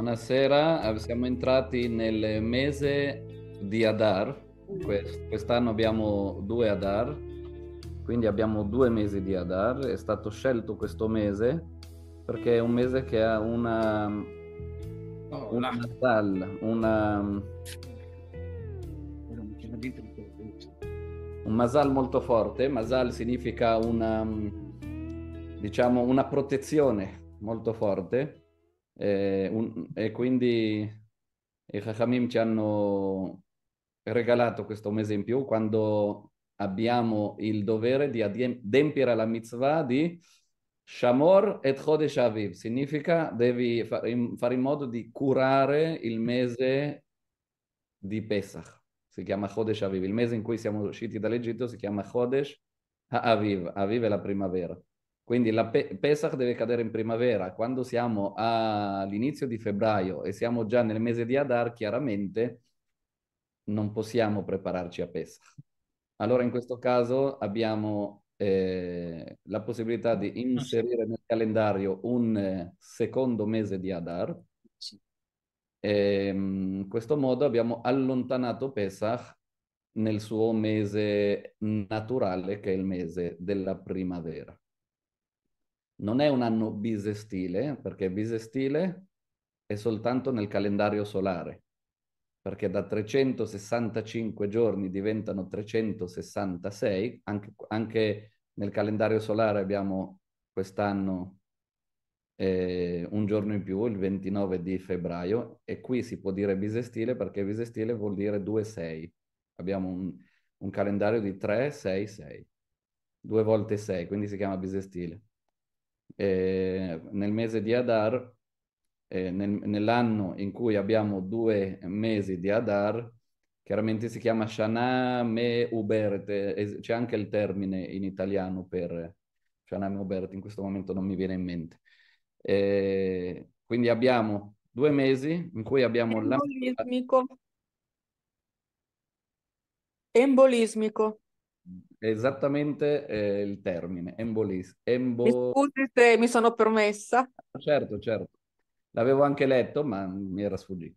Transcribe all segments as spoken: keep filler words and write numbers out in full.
Buonasera, siamo entrati nel mese di Adar. Quest- Quest'anno abbiamo due Adar, quindi abbiamo due mesi di Adar. È stato scelto questo mese perché è un mese che ha una, Oh, una là. Mazal, una, Era un chiama dentro di quello. un Masal molto forte. Masal significa una, diciamo, una protezione molto forte. Eh, un- e quindi i Chachamim ci hanno regalato questo mese in più quando abbiamo il dovere di adempiere la mitzvah di Shamor et Chodesh Aviv. Significa devi fare in, fare in modo di curare il mese di Pesach. Si chiama Chodesh Aviv. Il mese in cui siamo usciti dall'Egitto si chiama Chodesh Aviv. Aviv è la primavera. Quindi la Pe- Pesach deve cadere in primavera. Quando siamo all'inizio di febbraio e siamo già nel mese di Adar, chiaramente non possiamo prepararci a Pesach. Allora in questo caso abbiamo eh, la possibilità di Non so. inserire nel calendario un eh, secondo mese di Adar. Sì. E, in questo modo abbiamo allontanato Pesach nel suo mese naturale, che è il mese della primavera. Non è un anno bisestile, perché bisestile è soltanto nel calendario solare, perché da trecentosessantacinque giorni diventano trecentosessantasei, anche, anche nel calendario solare abbiamo quest'anno eh, un giorno in più, il ventinove di febbraio, e qui si può dire bisestile perché bisestile vuol dire due sei. Abbiamo un, un calendario di tre, sei, sei, due volte sei, quindi si chiama bisestile. Eh, nel mese di Adar, eh, nel- nell'anno in cui abbiamo due mesi di Adar, chiaramente si chiama Shana Me Ubert, eh, c'è anche il termine in italiano per Shana Me Ubert, in questo momento non mi viene in mente. Eh, quindi abbiamo due mesi in cui abbiamo la... Embolismico. Embolismico. esattamente eh, il termine, embolis, Mi embo... scusi se mi sono permessa. Certo, certo. L'avevo anche letto, ma mi era sfuggito.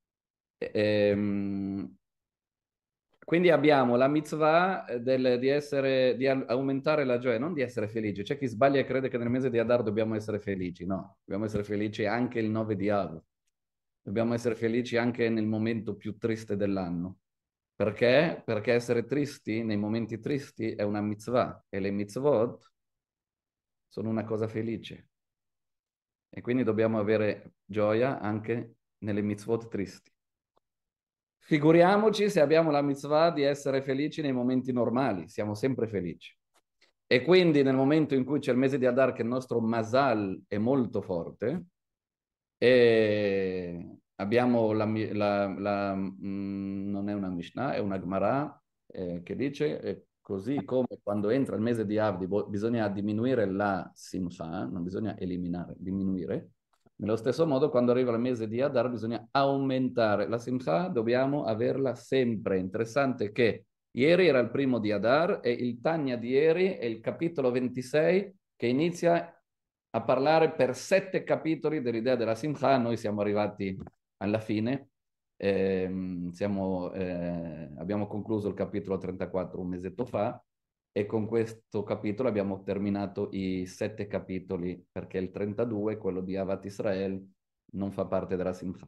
Ehm, quindi abbiamo la mitzvah eh, del- di essere, di al- aumentare la gioia, non di essere felici. C'è chi sbaglia e crede che nel mese di Adar dobbiamo essere felici. No, dobbiamo essere felici anche il nove di Av. Dobbiamo essere felici anche nel momento più triste dell'anno. Perché? Perché essere tristi nei momenti tristi è una mitzvah e le mitzvot sono una cosa felice. E quindi dobbiamo avere gioia anche nelle mitzvot tristi. Figuriamoci se abbiamo la mitzvah di essere felici nei momenti normali, siamo sempre felici. E quindi nel momento in cui c'è il mese di Adar, che il nostro Masal è molto forte, e abbiamo la, la, la mh, non è una Mishnah, è una Gemara eh, che dice eh, così come quando entra il mese di Av bisogna diminuire la simcha, non bisogna eliminare, diminuire. Nello stesso modo, quando arriva il mese di Adar, bisogna aumentare la simcha, dobbiamo averla sempre. Interessante che ieri era il primo di Adar e il Tanya di ieri è il capitolo ventisei che inizia a parlare per sette capitoli dell'idea della simcha. Noi siamo arrivati alla fine, ehm, siamo, eh, abbiamo concluso il capitolo trentaquattro un mesetto fa e con questo capitolo abbiamo terminato i sette capitoli perché il trentadue, quello di Avat Israel, non fa parte della simcha.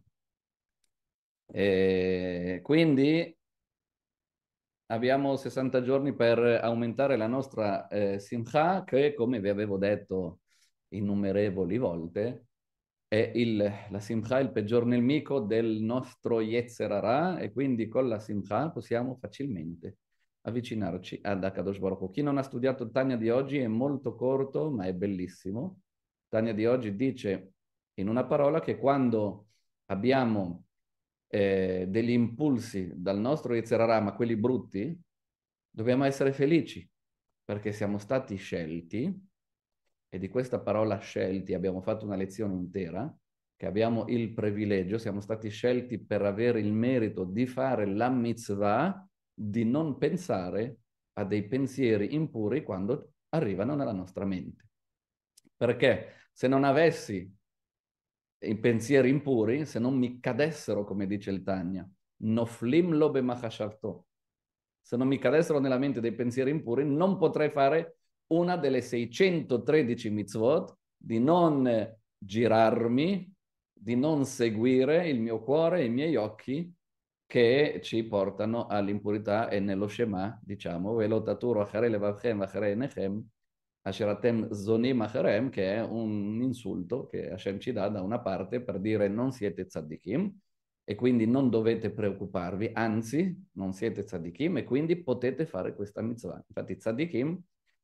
E quindi abbiamo sessanta giorni per aumentare la nostra eh, simcha, che come vi avevo detto innumerevoli volte, è il, la simcha è il peggior nemico del nostro Yetzer Hara e quindi con la simcha possiamo facilmente avvicinarci ad Akadosh Baruch Hu. Chi non ha studiato il Tanya di oggi è molto corto, ma è bellissimo. Il Tanya di oggi dice in una parola che quando abbiamo eh, degli impulsi dal nostro Yetzer Hara, ma quelli brutti, dobbiamo essere felici perché siamo stati scelti, e di questa parola scelti abbiamo fatto una lezione intera, che abbiamo il privilegio, siamo stati scelti per avere il merito di fare la mitzvah, di non pensare a dei pensieri impuri quando arrivano nella nostra mente. Perché se non avessi i pensieri impuri, se non mi cadessero, come dice il Tanya, noflim lo bemachashavto, se non mi cadessero nella mente dei pensieri impuri, non potrei fare una delle seicentotredici mitzvot di non girarmi, di non seguire il mio cuore e i miei occhi che ci portano all'impurità, e nello Shema diciamo Velo taturu acharei levavchem acharei enechem asheratem zonim acharem, che è un insulto che Hashem ci dà da una parte per dire non siete tzaddikim e quindi non dovete preoccuparvi, anzi non siete tzaddikim e quindi potete fare questa mitzvah. Infatti tzaddikim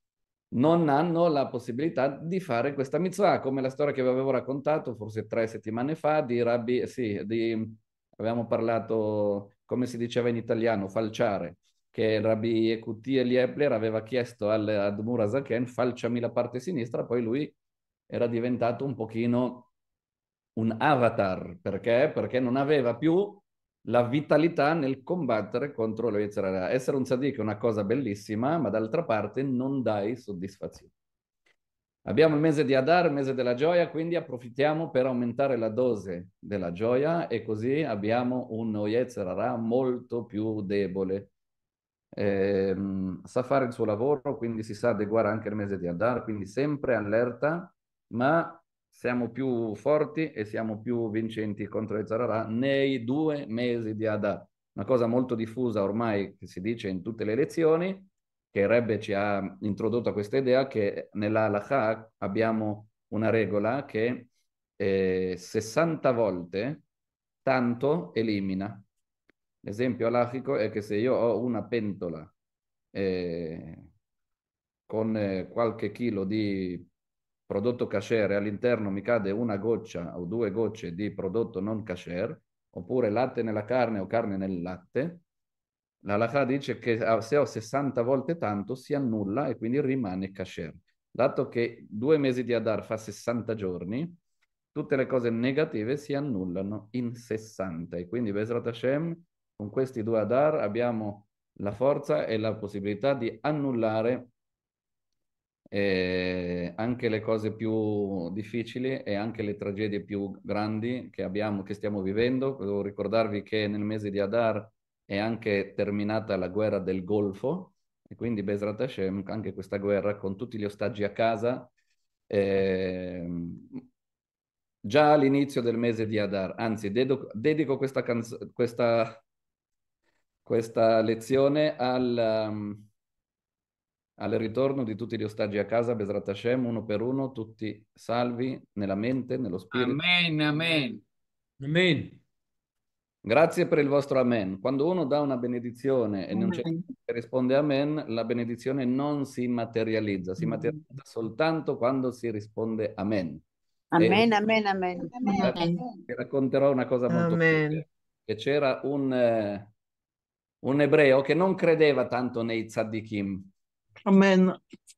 non hanno la possibilità di fare questa mitzvah, come la storia che vi avevo raccontato forse tre settimane fa di Rabbi, sì, di, avevamo parlato, come si diceva in italiano, falciare, che Rabbi Yekuti Eliepler aveva chiesto al Admur Azaken, falciami la parte sinistra, poi lui era diventato un pochino un avatar, perché? Perché non aveva più la vitalità nel combattere contro lo Yetzer Hara. Essere un tzaddik è una cosa bellissima, ma d'altra parte non dai soddisfazione. Abbiamo il mese di Adar, il mese della gioia, quindi approfittiamo per aumentare la dose della gioia e così abbiamo un Yetzer Hara molto più debole. Eh, sa fare il suo lavoro, quindi si sa adeguare anche il mese di Adar, quindi sempre allerta, ma siamo più forti e siamo più vincenti contro il Zarara nei due mesi di Adar. Una cosa molto diffusa ormai che si dice in tutte le lezioni, che il Rebbe ci ha introdotto questa idea, che nella Halakha abbiamo una regola che eh, sessanta volte tanto elimina. L'esempio halachico è che se io ho una pentola eh, con eh, qualche chilo di prodotto kasher e all'interno mi cade una goccia o due gocce di prodotto non kasher, oppure latte nella carne o carne nel latte, la halakha dice che se ho sessanta volte tanto si annulla e quindi rimane kasher. Dato che due mesi di Adar fa sessanta giorni, tutte le cose negative si annullano in sessanta e quindi Bezrat Hashem con questi due Adar abbiamo la forza e la possibilità di annullare eh, anche le cose più difficili e anche le tragedie più grandi che abbiamo, che stiamo vivendo. Devo ricordarvi che nel mese di Adar è anche terminata la guerra del Golfo e quindi Bezrat Hashem, anche questa guerra con tutti gli ostaggi a casa, eh, già all'inizio del mese di Adar, anzi dedico, dedico questa, questa, questa lezione al, um, al ritorno di tutti gli ostaggi a casa, Bezrat Hashem, uno per uno, tutti salvi nella mente, nello spirito. Amen, amen. Amen. Grazie per il vostro amen. Quando uno dà una benedizione e non c'è Amen. chi risponde amen, la benedizione non si materializza, si materializza soltanto quando si risponde amen. Amen, E amen, amen. Amen. vi racconterò una cosa molto Amen. bella, che c'era un, eh, un ebreo che non credeva tanto nei tzaddikim. Amen.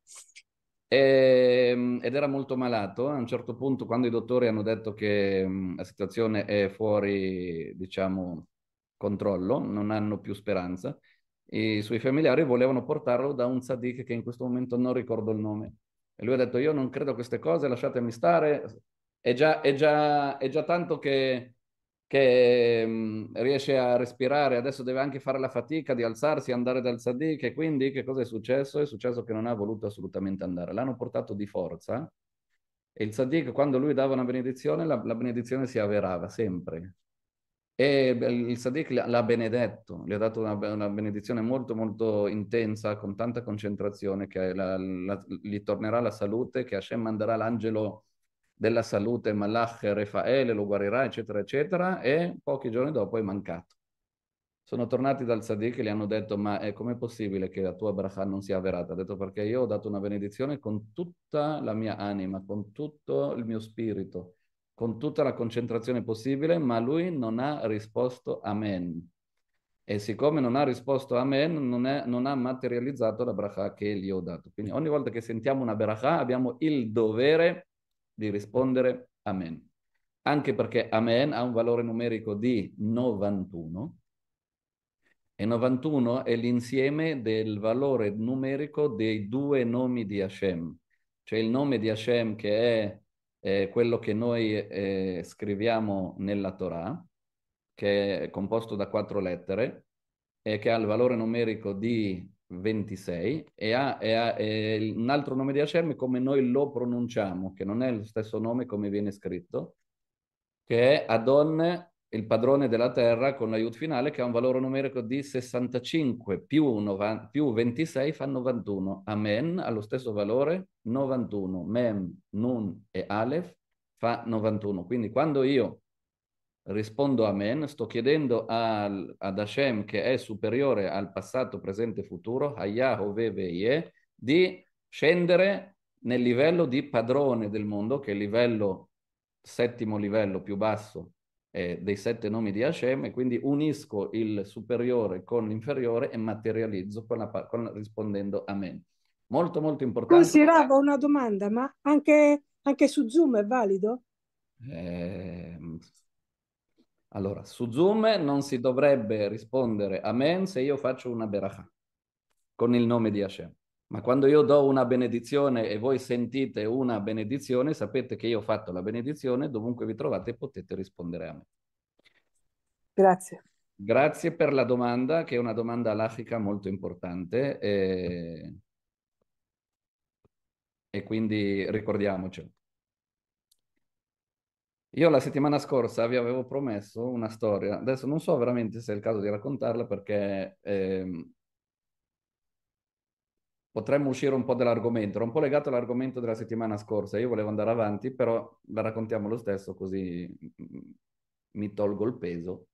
E, ed era molto malato. A un certo punto, quando i dottori hanno detto che mh, la situazione è fuori, diciamo, controllo, non hanno più speranza, i suoi familiari volevano portarlo da un tzaddik che in questo momento non ricordo il nome. E lui ha detto: io non credo a queste cose, lasciatemi stare. È già, è già, è già tanto che che mh, riesce a respirare, adesso deve anche fare la fatica di alzarsi, andare dal tzaddik, e quindi che cosa è successo? È successo che non ha voluto assolutamente andare, l'hanno portato di forza e il tzaddik, quando lui dava una benedizione, la, la benedizione si avverava sempre. E il tzaddik l'ha benedetto, gli ha dato una, una benedizione molto molto intensa, con tanta concentrazione, che la, la, gli tornerà la salute, che Hashem manderà l'angelo della salute, Malach Refaele, lo guarirà, eccetera, eccetera, e pochi giorni dopo è mancato. Sono tornati dal tzaddik e gli hanno detto: ma è com'è possibile che la tua bracha non sia avverata? Ha detto: perché io ho dato una benedizione con tutta la mia anima, con tutto il mio spirito, con tutta la concentrazione possibile, ma lui non ha risposto amen. E siccome non ha risposto amen, non, è, non ha materializzato la bracha che gli ho dato. Quindi ogni volta che sentiamo una bracha abbiamo il dovere di rispondere amen. Anche perché amen ha un valore numerico di novantuno e novantuno è l'insieme del valore numerico dei due nomi di Hashem. Cioè il nome di Hashem che è è quello che noi eh, scriviamo nella Torah, che è composto da quattro lettere e che ha il valore numerico di ventisei e ha, e ha e un altro nome di Hashem come noi lo pronunciamo, che non è lo stesso nome come viene scritto, che è Adon, il padrone della terra, con l'aiuto finale, che ha un valore numerico di sessantacinque più, novanta, più ventisei fa novantuno. Amen ha lo stesso valore, novantuno. Mem, Nun e Aleph fa novantuno. Quindi quando io rispondo Amen, sto chiedendo al, ad Hashem, che è superiore al passato, presente e futuro, Hayah, Ove, Veie, di scendere nel livello di padrone del mondo, che è il livello, settimo livello più basso eh, dei sette nomi di Hashem, e quindi unisco il superiore con l'inferiore e materializzo con la, con, rispondendo Amen. Molto molto importante. Scusi, Rava, una domanda, ma anche, anche su Zoom è valido? Eh, allora, su Zoom non si dovrebbe rispondere Amen se io faccio una beracha con il nome di Hashem. Ma quando io do una benedizione e voi sentite una benedizione, sapete che io ho fatto la benedizione, dovunque vi trovate potete rispondere a me. Grazie. Grazie per la domanda, che è una domanda halachica molto importante e, e quindi ricordiamocelo. Io la settimana scorsa vi avevo promesso una storia, adesso non so veramente se è il caso di raccontarla perché ehm, potremmo uscire un po' dall'argomento, era un po' legato all'argomento della settimana scorsa, io volevo andare avanti, però la raccontiamo lo stesso così mm, mi tolgo il peso.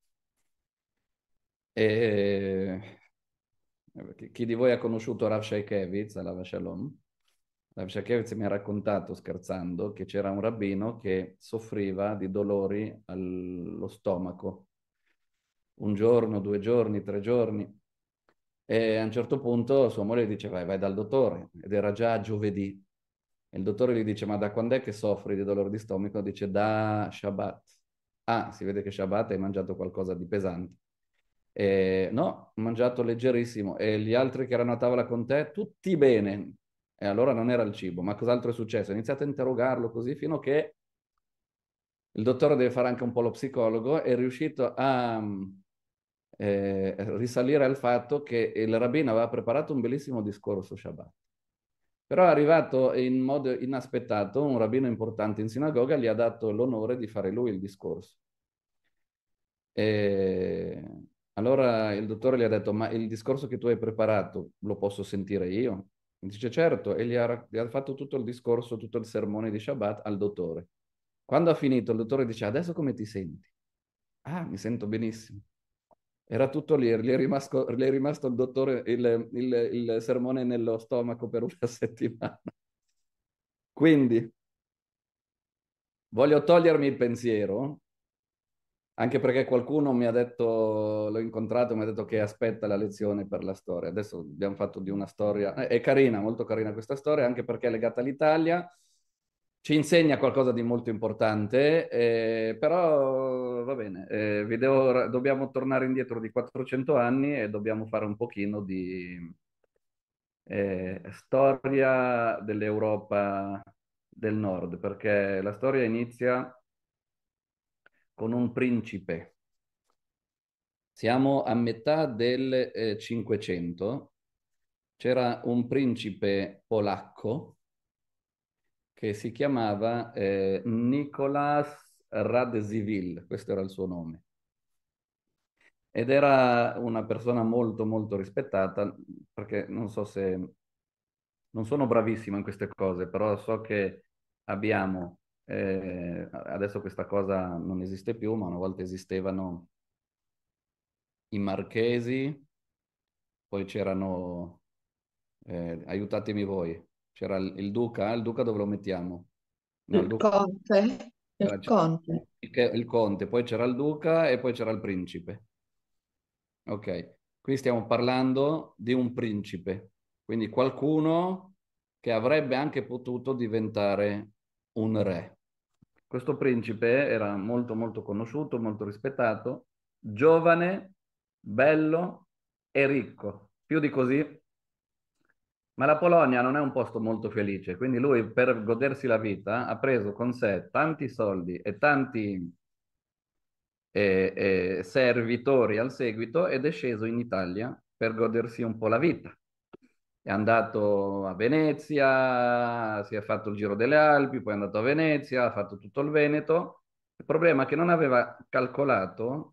E... Chi di voi ha conosciuto Rav Sheikevitz, Alav Shalom? Rav Sheikevitz mi ha raccontato, scherzando, che c'era un rabbino che soffriva di dolori allo stomaco. Un giorno, due giorni, tre giorni. E a un certo punto sua moglie gli dice vai, vai dal dottore. Ed era già giovedì. E il dottore gli dice ma da quando è che soffri di dolore di stomaco? Dice da Shabbat. Ah, si vede che Shabbat hai mangiato qualcosa di pesante. E, no, ho mangiato leggerissimo. E gli altri che erano a tavola con te, tutti bene. E allora non era il cibo, ma cos'altro è successo? Ho iniziato a interrogarlo così fino a che il dottore deve fare anche un po' lo psicologo, è riuscito a eh, risalire al fatto che il rabbino aveva preparato un bellissimo discorso Shabbat. Però è arrivato in modo inaspettato un rabbino importante in sinagoga, gli ha dato l'onore di fare lui il discorso. E allora il dottore gli ha detto, ma il discorso che tu hai preparato lo posso sentire io? Dice certo, e gli ha, gli ha fatto tutto il discorso, tutto il sermone di Shabbat al dottore. Quando ha finito il dottore dice, adesso come ti senti? Ah, mi sento benissimo. Era tutto lì, gli è rimasto, gli è rimasto il dottore, il, il, il sermone nello stomaco per una settimana. Quindi, voglio togliermi il pensiero, anche perché qualcuno mi ha detto, l'ho incontrato, mi ha detto che aspetta la lezione per la storia. Adesso abbiamo fatto di una storia, è carina, molto carina questa storia, anche perché è legata all'Italia, ci insegna qualcosa di molto importante, eh, però va bene, eh, vi devo- dobbiamo tornare indietro di quattrocento anni e dobbiamo fare un pochino di eh, storia dell'Europa del Nord, perché la storia inizia con un principe. Siamo a metà del eh, cinquecento, c'era un principe polacco che si chiamava eh, Nicolas Radziwiłł, questo era il suo nome. Ed era una persona molto molto rispettata, perché non so se, non sono bravissimo in queste cose, però so che abbiamo, eh, adesso questa cosa non esiste più, ma una volta esistevano i marchesi, poi c'erano, eh, aiutatemi voi, c'era il, il duca, il duca dove lo mettiamo? No, il Il duca conte, era- il conte. il, il conte, poi c'era il duca e poi c'era il principe. Ok, qui stiamo parlando di un principe, quindi qualcuno che avrebbe anche potuto diventare un re. Questo principe era molto molto conosciuto, molto rispettato, giovane, bello e ricco. Più di così Ma la Polonia non è un posto molto felice, quindi lui per godersi la vita ha preso con sé tanti soldi e tanti eh, eh, servitori al seguito ed è sceso in Italia per godersi un po' la vita. È andato a Venezia, si è fatto il giro delle Alpi, poi è andato a Venezia, ha fatto tutto il Veneto. Il problema è che non aveva calcolato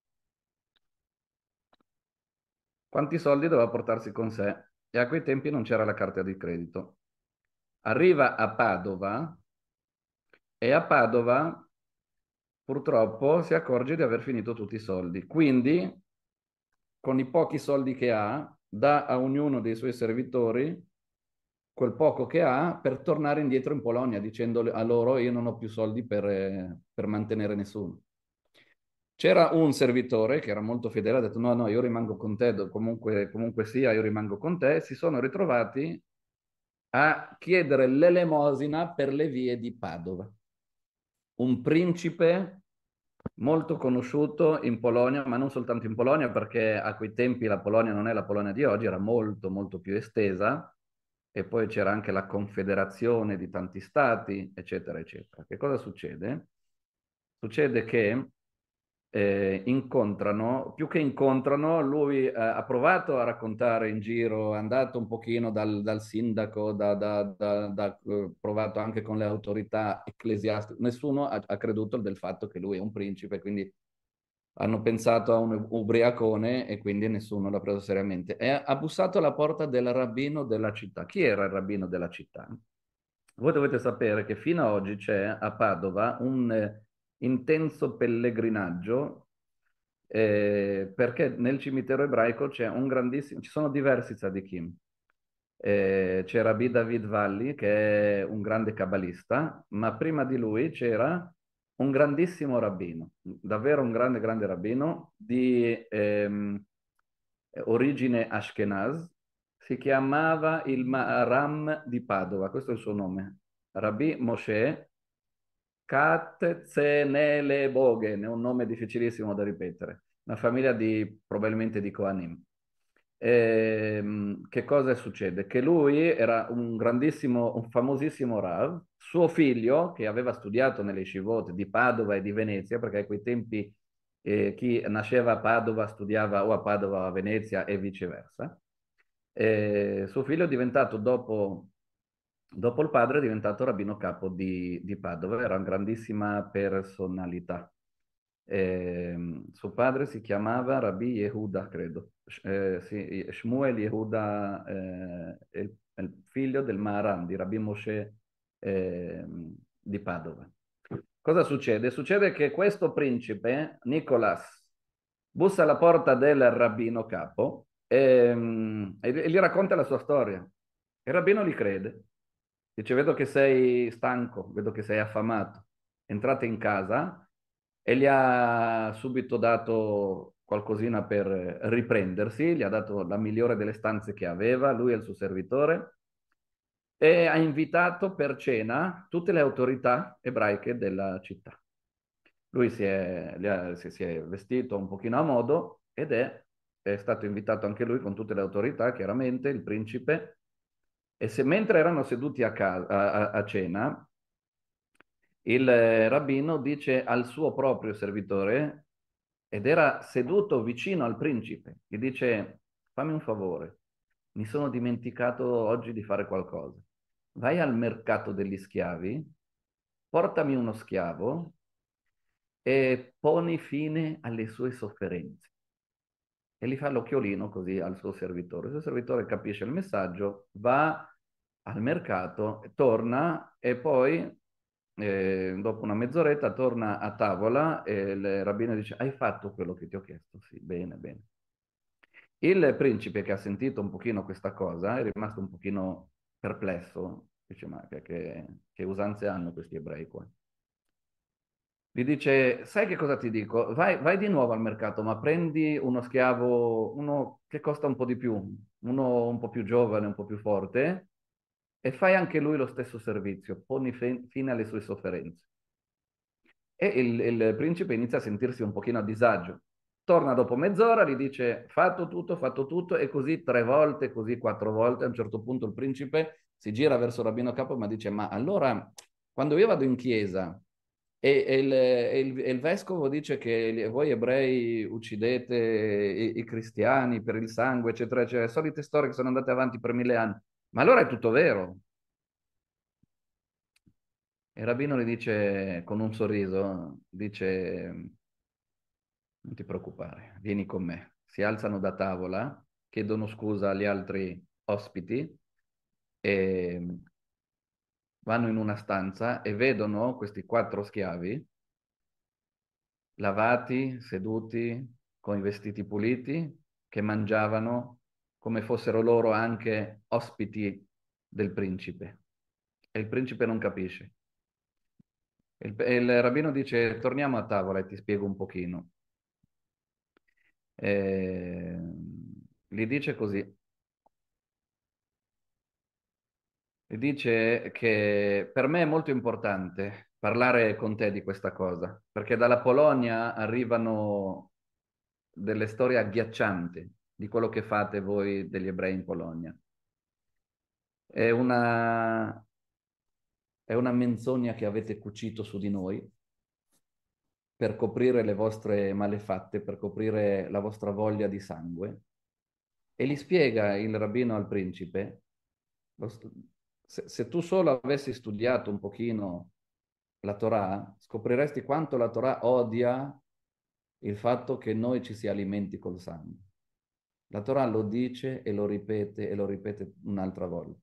quanti soldi doveva portarsi con sé e a quei tempi non c'era la carta di credito. Arriva a Padova e a Padova purtroppo si accorge di aver finito tutti i soldi. Quindi, con i pochi soldi che ha, dà a ognuno dei suoi servitori quel poco che ha per tornare indietro in Polonia, dicendo a loro io non ho più soldi per, eh, per mantenere nessuno. C'era un servitore che era molto fedele, ha detto no, no, io rimango con te, comunque, comunque sia, io rimango con te. Si sono ritrovati a chiedere l'elemosina per le vie di Padova. Un principe molto conosciuto in Polonia, ma non soltanto in Polonia, perché a quei tempi la Polonia non è la Polonia di oggi, era molto, molto più estesa, e poi c'era anche la confederazione di tanti stati, eccetera, eccetera. Che cosa succede? Succede che eh, incontrano, più che incontrano, lui eh, ha provato a raccontare in giro, è andato un pochino dal, dal sindaco, da, da, da, da, eh, provato anche con le autorità ecclesiastiche, nessuno ha, ha creduto del fatto che lui è un principe, quindi hanno pensato a un ubriacone e quindi nessuno l'ha preso seriamente. E ha bussato alla porta del rabbino della città. Chi era il rabbino della città? Voi dovete sapere che fino ad oggi c'è a Padova un eh, intenso pellegrinaggio eh, perché nel cimitero ebraico c'è un grandissimo, ci sono diversi tzadikim. Eh, c'è Rabbi David Valli che è un grande kabbalista, ma prima di lui c'era un grandissimo rabbino, davvero un grande, grande rabbino di ehm, origine Ashkenaz, si chiamava il Maharam di Padova, questo è il suo nome, Rabbi Moshe Katzenelebogen, è un nome difficilissimo da ripetere, una famiglia di, probabilmente di Kohanim. Ehm, che cosa succede? Che lui era un grandissimo, un famosissimo Rav, suo figlio, che aveva studiato nelle Shivot di Padova e di Venezia, perché a quei tempi eh, chi nasceva a Padova studiava o a Padova o a Venezia e viceversa. Eh, suo figlio è diventato dopo, dopo il padre, è diventato rabbino capo di, di Padova, era una grandissima personalità. Eh, suo padre si chiamava Rabbi Yehuda, credo. Eh, sì, Shmuel Yehuda, eh, è il, è il figlio del Maharan, di Rabbi Moshe eh, di Padova. Cosa succede? Succede che questo principe, Nicolas, bussa alla porta del rabbino capo e, e gli racconta la sua storia. Il rabbino gli crede. Dice, vedo che sei stanco, vedo che sei affamato. Entrate in casa e gli ha subito dato qualcosina per riprendersi, gli ha dato la migliore delle stanze che aveva, lui e il suo servitore, e ha invitato per cena tutte le autorità ebraiche della città. Lui si è, ha, si, si è vestito un pochino a modo ed è, è stato invitato anche lui con tutte le autorità, chiaramente, il principe, e se mentre erano seduti a, casa, a, a cena, il eh, rabbino dice al suo proprio servitore, ed era seduto vicino al principe, gli dice, fammi un favore, mi sono dimenticato oggi di fare qualcosa. Vai al mercato degli schiavi, portami uno schiavo e poni fine alle sue sofferenze. E gli fa l'occhiolino così al suo servitore. Il suo servitore capisce il messaggio, va al mercato, torna e poi eh, dopo una mezz'oretta torna a tavola e il rabbino dice hai fatto quello che ti ho chiesto? Sì, bene, bene. Il principe che ha sentito un pochino questa cosa è rimasto un pochino perplesso, dice ma che, che, che usanze hanno questi ebrei qua? Gli dice, sai che cosa ti dico? Vai, vai di nuovo al mercato, ma prendi uno schiavo, uno che costa un po' di più, uno un po' più giovane, un po' più forte, e fai anche lui lo stesso servizio, poni fe- fine alle sue sofferenze. E il, il principe inizia a sentirsi un pochino a disagio. torna dopo mezz'ora, gli dice fatto tutto, fatto tutto, e così tre volte, così quattro volte. A un certo punto il principe si gira verso Rabbino Capo, ma dice, ma allora, quando io vado in chiesa e, e il, e il- e il vescovo dice che voi ebrei uccidete i, i cristiani per il sangue, eccetera, eccetera, solite storie che sono andate avanti per mille anni, ma allora è tutto vero? E il rabbino gli dice con un sorriso, dice, non ti preoccupare, vieni con me. Si alzano da tavola, chiedono scusa agli altri ospiti e vanno in una stanza e vedono questi quattro schiavi lavati, seduti, con i vestiti puliti, che mangiavano come fossero loro anche ospiti del principe. E il principe non capisce. Il, il rabbino dice, torniamo a tavola e ti spiego un pochino. E gli dice così, gli dice che per me è molto importante parlare con te di questa cosa, perché dalla Polonia arrivano delle storie agghiaccianti di quello che fate voi degli ebrei in Polonia. È una, è una menzogna che avete cucito su di noi per coprire le vostre malefatte, per coprire la vostra voglia di sangue. E gli spiega il rabbino al principe, lo st- se, se tu solo avessi studiato un pochino la Torah, scopriresti quanto la Torah odia il fatto che noi ci si alimenti col sangue. La Torah lo dice e lo ripete e lo ripete un'altra volta.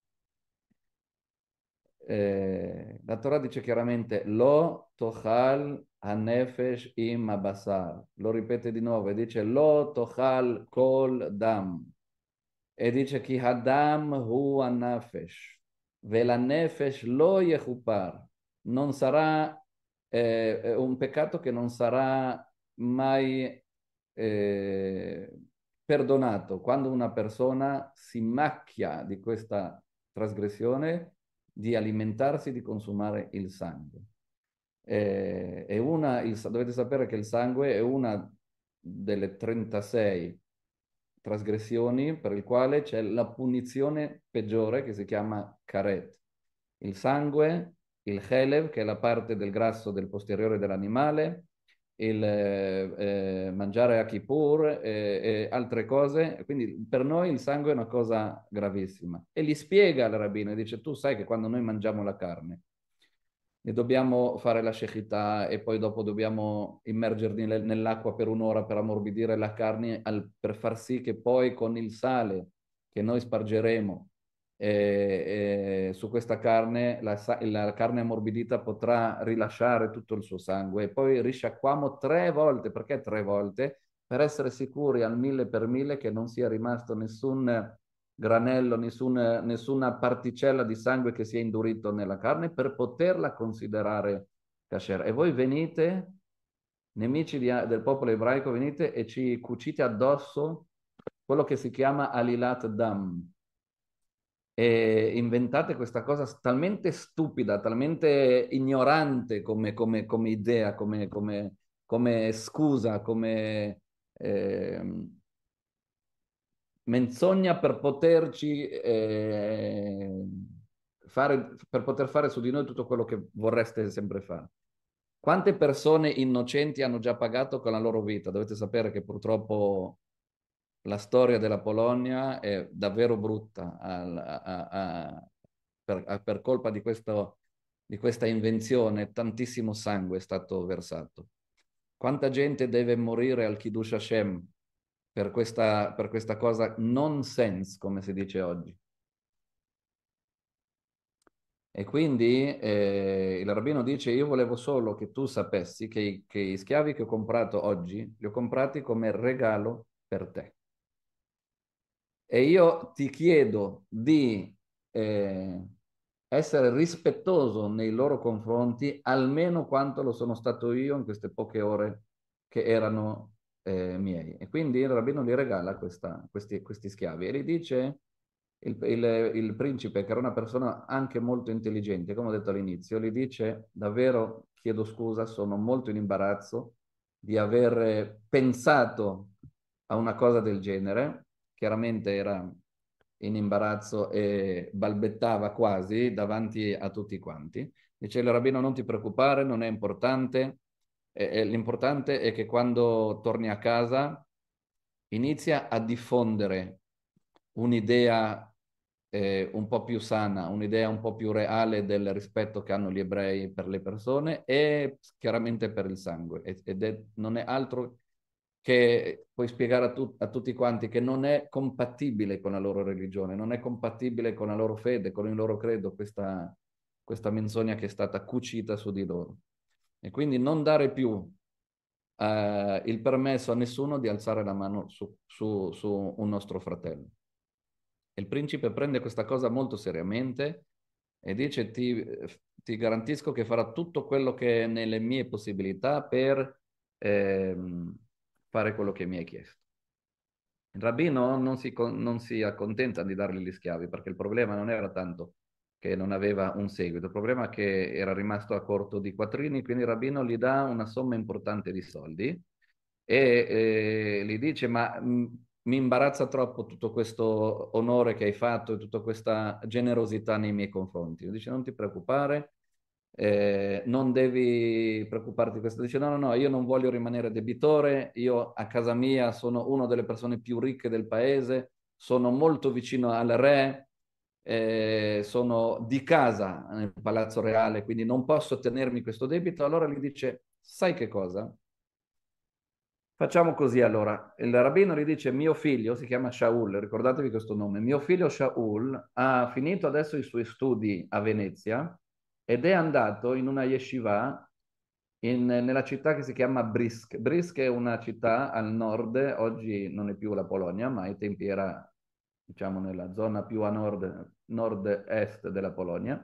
Eh, la Torah dice chiaramente lo tochal hanefesh im abasar. Lo ripete di nuovo e dice lo tochal kol dam. E dice chi hadam hu hanefesh. Ve la nefesh lo yechupar. Non sarà eh, è un peccato che non sarà mai eh, perdonato quando una persona si macchia di questa trasgressione di alimentarsi, di consumare il sangue. Eh, è una, il, dovete sapere che il sangue è una delle trentasei trasgressioni per il quale c'è la punizione peggiore che si chiama karet. Il sangue, il chelev, che è la parte del grasso del posteriore dell'animale, il eh, eh, mangiare a Kippur e, e altre cose. Quindi per noi il sangue è una cosa gravissima. E gli spiega al rabbino e dice, tu sai che quando noi mangiamo la carne e dobbiamo fare la shechità e poi dopo dobbiamo immergerli nel- nell'acqua per un'ora per ammorbidire la carne, al- per far sì che poi con il sale che noi spargeremo eh, eh, su questa carne, la, sa- la carne ammorbidita potrà rilasciare tutto il suo sangue e poi risciacquamo tre volte. Perché tre volte? Per essere sicuri al mille per mille che non sia rimasto nessun granello, nessun, nessuna particella di sangue che sia indurito nella carne per poterla considerare kasher. E voi venite, nemici di- del popolo ebraico, venite e ci cucite addosso quello che si chiama Alilat Dam. E inventate questa cosa talmente stupida, talmente ignorante come, come- come idea, come, come- come scusa, come ehm, menzogna per poterci eh, fare, per poter fare su di noi tutto quello che vorreste sempre fare. Quante persone innocenti hanno già pagato con la loro vita? Dovete sapere che purtroppo la storia della Polonia è davvero brutta al- a- a- a- per, a- per colpa di questo, di questa invenzione. Tantissimo sangue è stato versato. Quanta gente deve morire al Kiddush Hashem per questa, per questa cosa nonsense, come si dice oggi? E quindi eh, il rabbino dice, io volevo solo che tu sapessi che, i- che gli schiavi che ho comprato oggi, li ho comprati come regalo per te. E io ti chiedo di eh, essere rispettoso nei loro confronti, almeno quanto lo sono stato io in queste poche ore che erano eh, miei. E quindi il rabbino gli regala questa- questi, questi schiavi e gli dice, il, il- il principe, che era una persona anche molto intelligente, come ho detto all'inizio, gli dice, davvero chiedo scusa, sono molto in imbarazzo, di aver pensato a una cosa del genere. Chiaramente era in imbarazzo e balbettava quasi davanti a tutti quanti. Dice il rabbino: non ti preoccupare, non è importante. E- e l'importante è che quando torni a casa inizia a diffondere un'idea eh, un po' più sana, un'idea un po' più reale del rispetto che hanno gli ebrei per le persone e chiaramente per il sangue. Ed è, non è altro che puoi spiegare a, tu, a tutti quanti che non è compatibile con la loro religione, non è compatibile con la loro fede, con il loro credo, questa, questa menzogna che è stata cucita su di loro. E quindi non dare più eh, il permesso a nessuno di alzare la mano su, su, su un nostro fratello. E il principe prende questa cosa molto seriamente e dice: ti, ti garantisco che farà tutto quello che è nelle mie possibilità per ehm, fare quello che mi hai chiesto. Il rabbino non si, con- non si accontenta di dargli gli schiavi, perché il problema non era tanto che non aveva un seguito, il problema è che era rimasto a corto di quattrini, quindi il rabbino gli dà una somma importante di soldi e eh, gli dice: ma mh, mi imbarazza troppo tutto questo onore che hai fatto e tutta questa generosità nei miei confronti. Lui dice: non ti preoccupare, eh, non devi preoccuparti di questo. Dice: no, no, no, io non voglio rimanere debitore, io a casa mia sono una delle persone più ricche del paese, sono molto vicino al re, eh, sono di casa nel Palazzo Reale, quindi non posso tenermi questo debito. Allora gli dice: sai che cosa? Facciamo così allora. Il rabbino gli dice: mio figlio si chiama Shaul, ricordatevi questo nome. Mio figlio Shaul ha finito adesso i suoi studi a Venezia ed è andato in una yeshiva in- nella città che si chiama Brisk. Brisk è una città al nord, oggi non è più la Polonia, ma ai tempi era, diciamo, nella zona più a nord, nord-est della Polonia.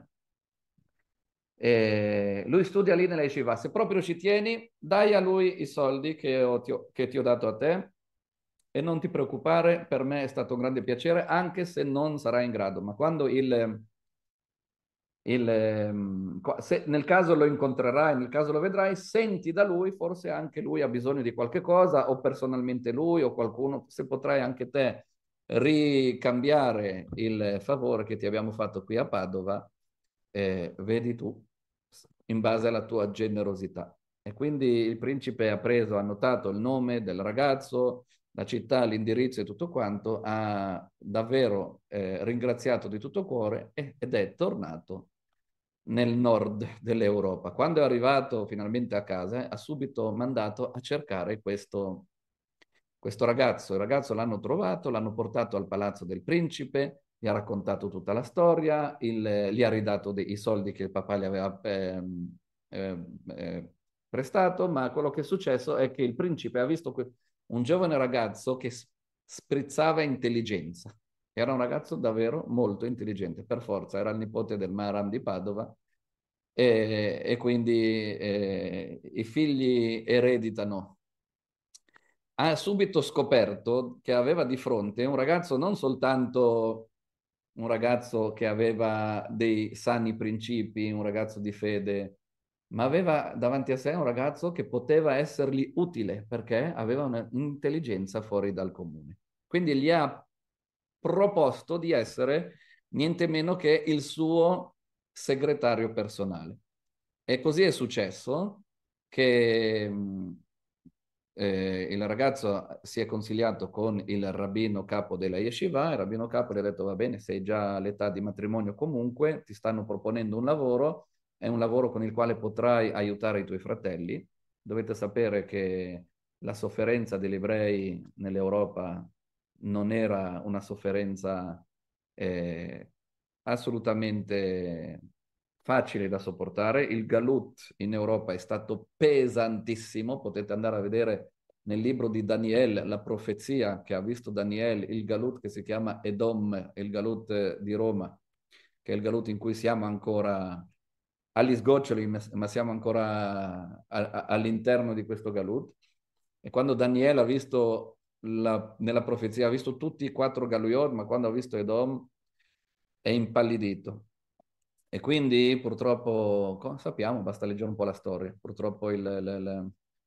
E lui studia lì nella yeshiva. Se proprio ci tieni, dai a lui i soldi che, ho- ti ho, che ti ho dato a te e non ti preoccupare, per me è stato un grande piacere, anche se non sarai in grado. Ma quando il, il, ehm, qua- se nel caso lo incontrerai, nel caso lo vedrai, senti da lui, forse anche lui ha bisogno di qualche cosa, o personalmente lui o qualcuno, se potrai anche te ricambiare il favore che ti abbiamo fatto qui a Padova, eh, vedi tu, in base alla tua generosità. E quindi il principe ha preso, ha notato il nome del ragazzo, la città, l'indirizzo e tutto quanto, ha davvero eh, ringraziato di tutto cuore e- ed è tornato nel nord dell'Europa. Quando è arrivato finalmente a casa, ha subito mandato a cercare questo, questo ragazzo. Il ragazzo l'hanno trovato, l'hanno portato al palazzo del principe, gli ha raccontato tutta la storia, il- gli ha ridato dei, i soldi che il papà gli aveva ehm, ehm, eh, prestato, ma quello che è successo è che il principe ha visto que- un giovane ragazzo che s- sprizzava intelligenza. Era un ragazzo davvero molto intelligente, per forza, era il nipote del Maharam di Padova e, e quindi eh, i figli ereditano. Ha subito scoperto che aveva di fronte un ragazzo non soltanto un ragazzo che aveva dei sani principi, un ragazzo di fede, ma aveva davanti a sé un ragazzo che poteva essergli utile perché aveva un'intelligenza fuori dal comune. Quindi gli ha proposto di essere niente meno che il suo segretario personale. E così è successo che mh, eh, il ragazzo si è consigliato con il rabbino capo della yeshiva, il rabbino capo gli ha detto: va bene, sei già all'età di matrimonio comunque, ti stanno proponendo un lavoro, è un lavoro con il quale potrai aiutare i tuoi fratelli. Dovete sapere che la sofferenza degli ebrei nell'Europa non era una sofferenza eh, assolutamente facile da sopportare. Il Galut in Europa è stato pesantissimo, potete andare a vedere nel libro di Daniel la profezia che ha visto Daniel, il Galut che si chiama Edom, il Galut di Roma, che è il Galut in cui siamo ancora agli sgoccioli, ma siamo ancora all'interno di questo Galut. E quando Daniele ha visto la, nella profezia, ha visto tutti i quattro Galuyot, ma quando ha visto Edom è impallidito. E quindi purtroppo, come sappiamo, basta leggere un po' la storia, purtroppo il, il, il,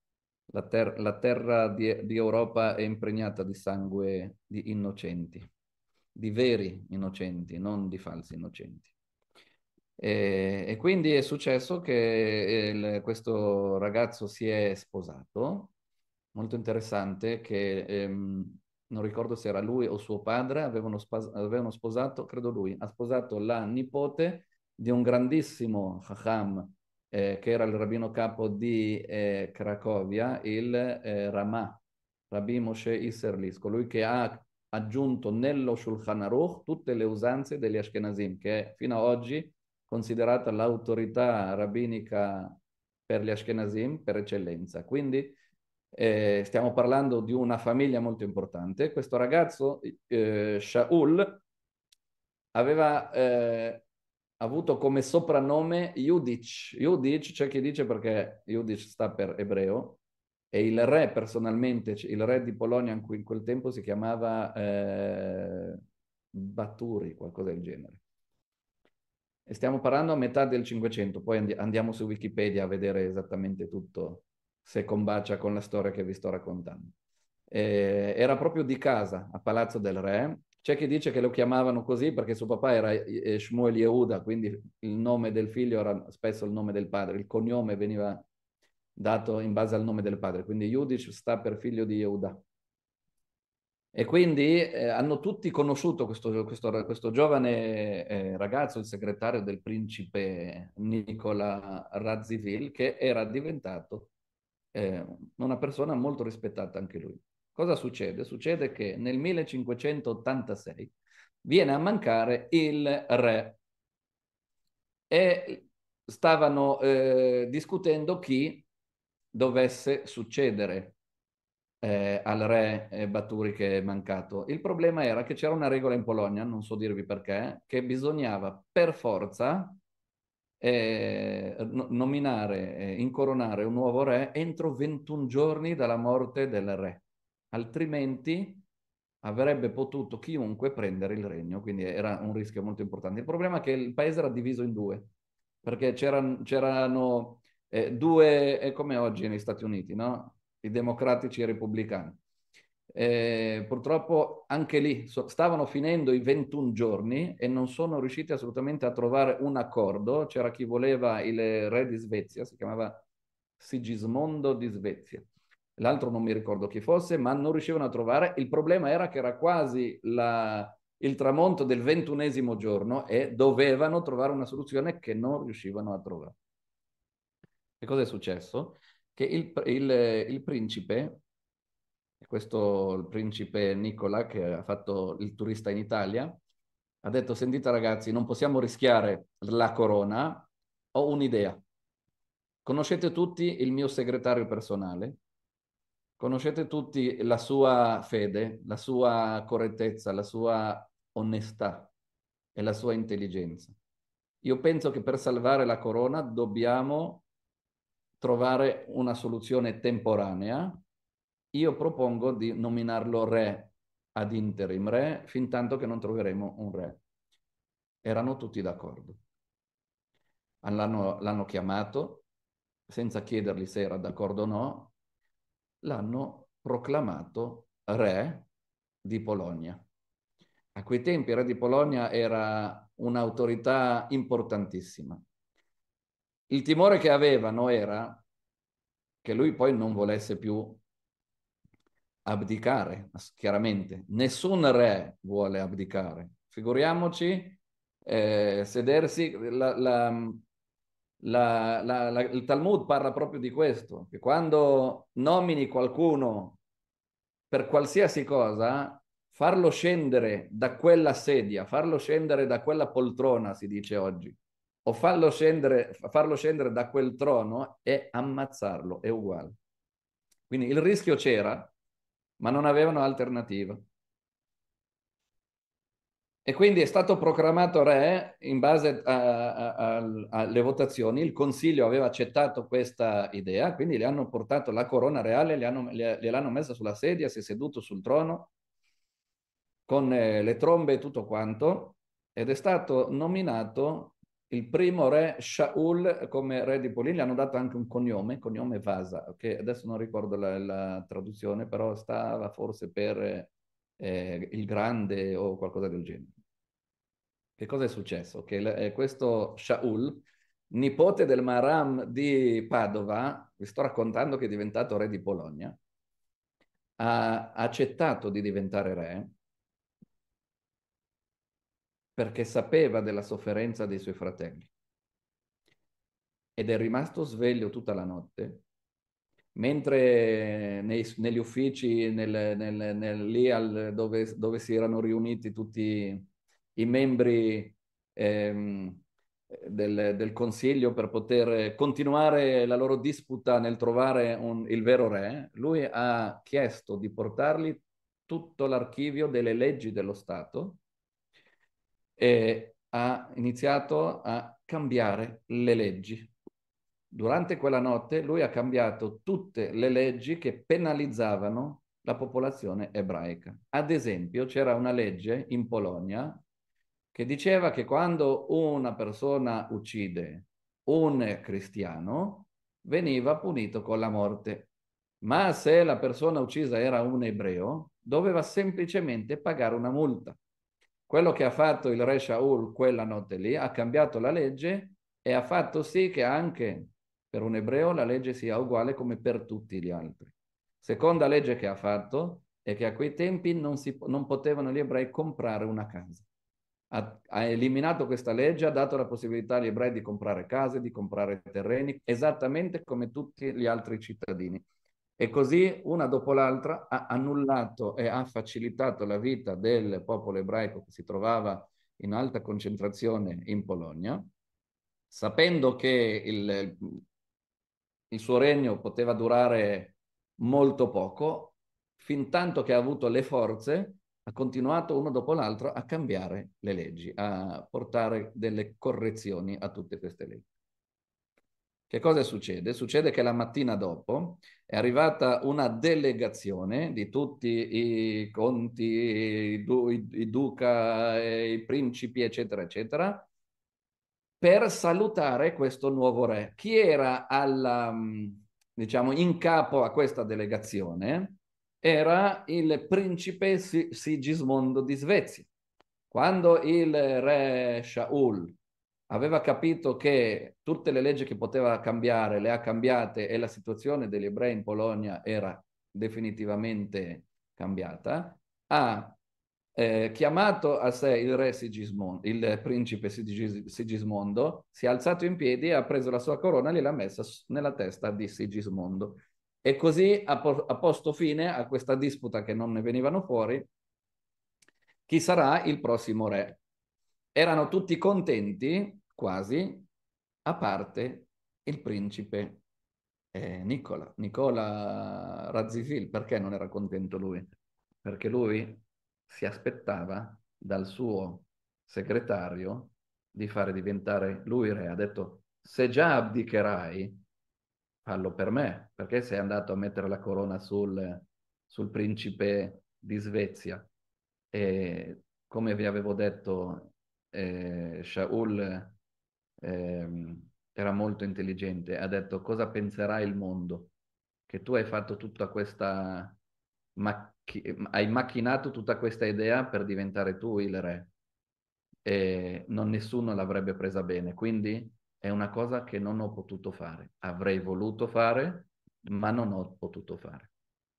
La, ter- la terra di, di Europa è impregnata di sangue di innocenti, di veri innocenti, non di falsi innocenti. E, e quindi è successo che il- questo ragazzo si è sposato, molto interessante, che ehm, non ricordo se era lui o suo padre, avevano, spas- avevano sposato, credo lui, ha sposato la nipote di un grandissimo Chacham, eh, che era il rabbino capo di eh, Cracovia, il eh, Ramah, Rabbi Moshe Isserlis, colui che ha aggiunto nello Shulchan Aruch tutte le usanze degli Ashkenazim, che è fino ad oggi considerata l'autorità rabbinica per gli Ashkenazim per eccellenza. Quindi eh, stiamo parlando di una famiglia molto importante. Questo ragazzo, eh, Shaul, aveva eh, avuto come soprannome Yudic. Yudic c'è chi dice perché Yudic sta per ebreo, e il re personalmente, il re di Polonia in, cui, in quel tempo si chiamava eh, Baturi, qualcosa del genere. E stiamo parlando a metà del Cinquecento, poi andi- andiamo su Wikipedia a vedere esattamente tutto, se combacia con la storia che vi sto raccontando. Eh, era proprio di casa, a Palazzo del Re. C'è chi dice che lo chiamavano così perché suo papà era eh, Shmuel Yehuda, quindi il nome del figlio era spesso il nome del padre, il cognome veniva dato in base al nome del padre, quindi Yudish sta per figlio di Yehuda. E quindi eh, hanno tutti conosciuto questo, questo, questo giovane eh, ragazzo, il segretario del principe Nicola Radziwill, che era diventato eh, una persona molto rispettata anche lui. Cosa succede? Succede che nel millecinquecentottantasei viene a mancare il re e stavano eh, discutendo chi dovesse succedere eh, al re eh, Baturi che è mancato. Il problema era che c'era una regola in Polonia, non so dirvi perché, che bisognava per forza eh, no- nominare, eh, incoronare un nuovo re entro ventuno giorni dalla morte del re. Altrimenti avrebbe potuto chiunque prendere il regno, quindi era un rischio molto importante. Il problema è che il paese era diviso in due, perché c'erano, c'erano eh, due, è come oggi negli Stati Uniti, no? I democratici e i repubblicani. Eh, purtroppo anche lì so- stavano finendo i ventuno giorni e non sono riusciti assolutamente a trovare un accordo. C'era chi voleva il re di Svezia, si chiamava Sigismondo di Svezia. L'altro non mi ricordo chi fosse, ma non riuscivano a trovare. Il problema era che era quasi la, il tramonto del ventunesimo giorno e dovevano trovare una soluzione che non riuscivano a trovare. E cosa è successo? Che il, il, il principe, questo il principe Nicola che ha fatto il turista in Italia, ha detto: sentite ragazzi, non possiamo rischiare la corona, ho un'idea. Conoscete tutti il mio segretario personale, conoscete tutti la sua fede, la sua correttezza, la sua onestà e la sua intelligenza. Io penso che per salvare la corona dobbiamo trovare una soluzione temporanea. Io propongo di nominarlo re ad interim, re, fin tanto che non troveremo un re. Erano tutti d'accordo. L'hanno, l'hanno chiamato, senza chiedergli se era d'accordo o no, l'hanno proclamato re di Polonia. A quei tempi il re di Polonia era un'autorità importantissima. Il timore che avevano era che lui poi non volesse più abdicare, chiaramente. Nessun re vuole abdicare. Figuriamoci eh, sedersi, la, la, la, la, la, il Talmud parla proprio di questo, che quando nomini qualcuno per qualsiasi cosa, farlo scendere da quella sedia, farlo scendere da quella poltrona, si dice oggi, o farlo scendere, farlo scendere da quel trono e ammazzarlo, è uguale. Quindi il rischio c'era, ma non avevano alternativa. E quindi è stato proclamato re in base a, a, a, alle votazioni. Il Consiglio aveva accettato questa idea, quindi gli hanno portato la corona reale, gli hanno, gliel'hanno messa sulla sedia, si è seduto sul trono con eh, le trombe e tutto quanto, ed è stato nominato il primo re Shaul come re di Polonia, gli hanno dato anche un cognome, cognome Vasa, che adesso non ricordo la, la traduzione, però stava forse per eh, il grande o qualcosa del genere. Che cosa è successo? Che eh, questo Shaul, nipote del Maram di Padova, vi sto raccontando che è diventato re di Polonia, ha accettato di diventare re perché sapeva della sofferenza dei suoi fratelli ed è rimasto sveglio tutta la notte, mentre nei, negli uffici, nel, nel, nel, lì al, dove, dove si erano riuniti tutti i membri ehm, del, del consiglio per poter continuare la loro disputa nel trovare un, il vero re, lui ha chiesto di portargli tutto l'archivio delle leggi dello Stato e ha iniziato a cambiare le leggi. Durante quella notte lui ha cambiato tutte le leggi che penalizzavano la popolazione ebraica. Ad esempio, c'era una legge in Polonia che diceva che quando una persona uccide un cristiano veniva punito con la morte, ma se la persona uccisa era un ebreo doveva semplicemente pagare una multa. Quello che ha fatto il re Shaul quella notte lì ha cambiato la legge e ha fatto sì che anche per un ebreo la legge sia uguale come per tutti gli altri. Seconda legge che ha fatto è che a quei tempi non, si, non potevano gli ebrei comprare una casa. Ha, ha eliminato questa legge, ha dato la possibilità agli ebrei di comprare case, di comprare terreni, esattamente come tutti gli altri cittadini. E così, una dopo l'altra, ha annullato e ha facilitato la vita del popolo ebraico che si trovava in alta concentrazione in Polonia, sapendo che il, il suo regno poteva durare molto poco, fin tanto che ha avuto le forze, ha continuato uno dopo l'altro a cambiare le leggi, a portare delle correzioni a tutte queste leggi. Che cosa succede? Succede che la mattina dopo è arrivata una delegazione di tutti i conti, i, du, i, i duca, i principi, eccetera, eccetera, per salutare questo nuovo re. Chi era alla, diciamo, in capo a questa delegazione era il principe Sigismondo di Svezia. Quando il re Shaul aveva capito che tutte le leggi che poteva cambiare le ha cambiate e la situazione degli ebrei in Polonia era definitivamente cambiata, ha eh, chiamato a sé il re Sigismondo, il principe Sigismondo, si è alzato in piedi, ha preso la sua corona e gliel'ha messa nella testa di Sigismondo. E così ha, po ha posto fine a questa disputa che non ne venivano fuori. Chi sarà il prossimo re? Erano tutti contenti, quasi, a parte il principe eh, Nicola, Nicola Radziwiłł. Perché non era contento lui? Perché lui si aspettava dal suo segretario di fare diventare lui re. Ha detto, se già abdicherai, fallo per me, perché sei andato a mettere la corona sul, sul principe di Svezia. E come vi avevo detto, eh, Shaul eh, era molto intelligente, ha detto cosa penserà il mondo? Che tu hai fatto tutta questa, macchi hai macchinato tutta questa idea per diventare tu il re e non nessuno l'avrebbe presa bene, quindi è una cosa che non ho potuto fare. Avrei voluto fare, ma non ho potuto fare.